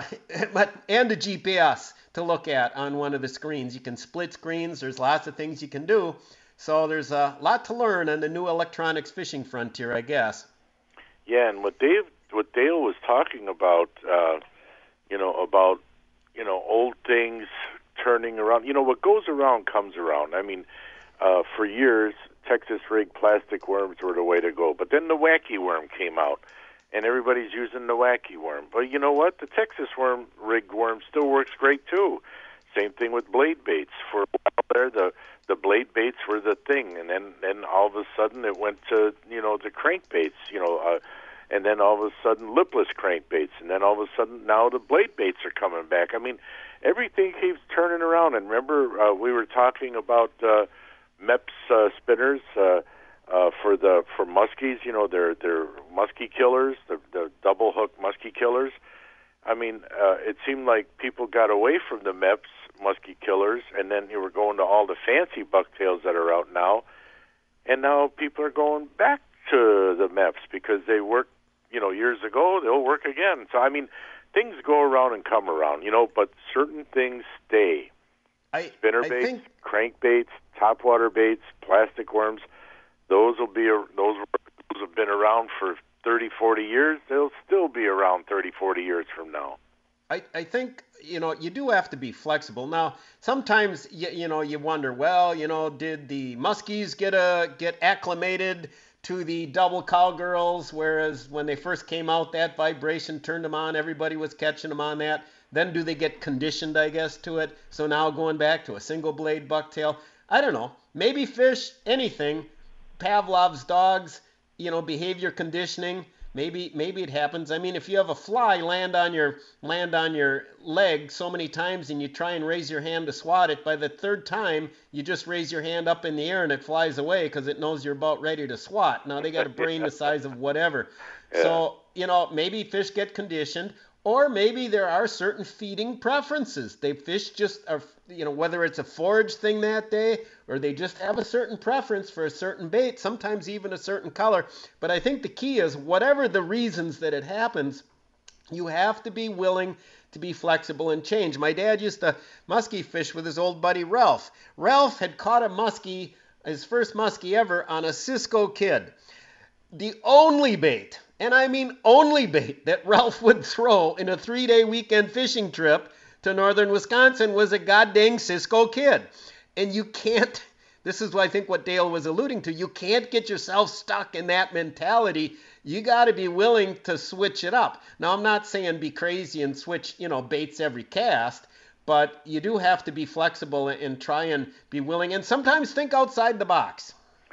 and a G P S to look at on one of the screens. You can split screens. There's lots of things you can do. So there's a lot to learn on the new electronics fishing frontier, I guess. Yeah, and what Dave, what Dale was talking about, uh, you know, about, you know, old things turning around. You know, what goes around comes around. I mean, uh, for years, Texas rig plastic worms were the way to go. But then the wacky worm came out, and everybody's using the wacky worm. But you know what? The Texas worm rigged worm still works great too. Same thing with blade baits. For a while there, the the blade baits were the thing, and then then all of a sudden it went to you know the crankbaits, you know, uh, and then all of a sudden lipless crankbaits, and then all of a sudden now the blade baits are coming back. I mean, everything keeps turning around. And remember, uh, we were talking about uh, Mepps uh, spinners uh, uh, for the for muskies. You know, they're they're muskie killers, the the double hook muskie killers. I mean, uh, it seemed like people got away from the Mepps muskie killers, and then you were going to all the fancy bucktails that are out now, and now people are going back to the Mepps because they worked, you know, years ago. They'll work again. So I mean, things go around and come around, you know, but certain things stay. I, Spinner I baits, think... crankbaits, topwater baits, plastic worms. Those will be those those have been around for thirty, forty years. They'll still be around thirty, forty years from now. I, I think, you know, you do have to be flexible. Now, sometimes, you, you know, you wonder, well, you know, did the muskies get a, get acclimated to the double cowgirls, whereas when they first came out, that vibration turned them on, everybody was catching them on that. Then do they get conditioned, I guess, to it? So now going back to a single blade bucktail. I don't know. Maybe fish, anything, Pavlov's dogs, you know, behavior conditioning. Maybe maybe it happens. I mean, if you have a fly land on your land on your leg so many times and you try and raise your hand to swat it, by the third time you just raise your hand up in the air and it flies away because it knows you're about ready to swat. Now they got a brain the size of whatever. Yeah. So, you know, maybe fish get conditioned, or maybe there are certain feeding preferences. They fish just are, you know, whether it's a forage thing that day or they just have a certain preference for a certain bait, sometimes even a certain color. But I think the key is, whatever the reasons that it happens, you have to be willing to be flexible and change. My dad used to muskie fish with his old buddy Ralph. Ralph had caught a muskie, his first muskie ever, on a Cisco Kid. The only bait, and I mean only bait, that Ralph would throw in a three-day weekend fishing trip to northern Wisconsin was a goddamn Cisco Kid. And you can't, this is what I think what Dale was alluding to, you can't get yourself stuck in that mentality. You got to be willing to switch it up. Now, I'm not saying be crazy and switch, you know, baits every cast, but you do have to be flexible and try and be willing, and sometimes think outside the box.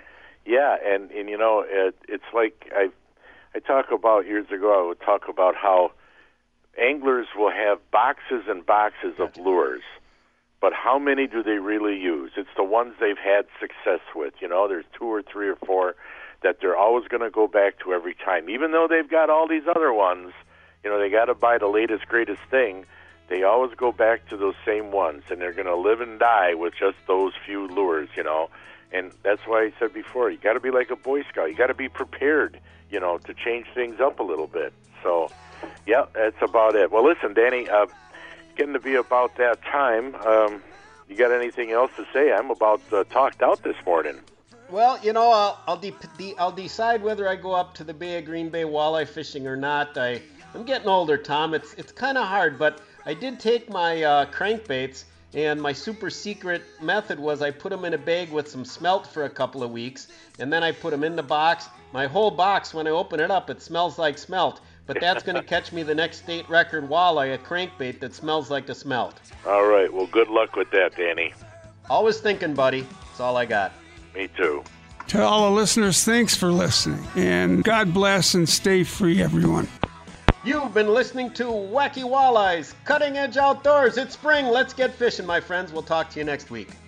Yeah, and, and you know, it, it's like I I talk about years ago, I would talk about how anglers will have boxes and boxes of lures, but how many do they really use? It's the ones they've had success with. You know, there's two or three or four that they're always going to go back to every time. Even though they've got all these other ones, you know, they got to buy the latest, greatest thing, they always go back to those same ones, and they're going to live and die with just those few lures, you know. And that's why I said before, you got to be like a Boy Scout. You got to be prepared, you know, to change things up a little bit. So, yeah, that's about it. Well, listen, Danny, uh, getting to be about that time. Um, you got anything else to say? I'm about uh, talked out this morning. Well, you know, I'll I'll, de- de- I'll decide whether I go up to the Bay of Green Bay walleye fishing or not. I I'm getting older, Tom. It's it's kind of hard, but I did take my uh, crankbaits. And my super secret method was I put them in a bag with some smelt for a couple of weeks, and then I put them in the box. My whole box, when I open it up, it smells like smelt. But that's going to catch me the next state record walleye, a crankbait that smells like the smelt. All right. Well, good luck with that, Danny. Always thinking, buddy. That's all I got. Me too. To all the listeners, thanks for listening. And God bless and stay free, everyone. You've been listening to Wacky Walleyes, Cutting Edge Outdoors. It's spring. Let's get fishing, my friends. We'll talk to you next week.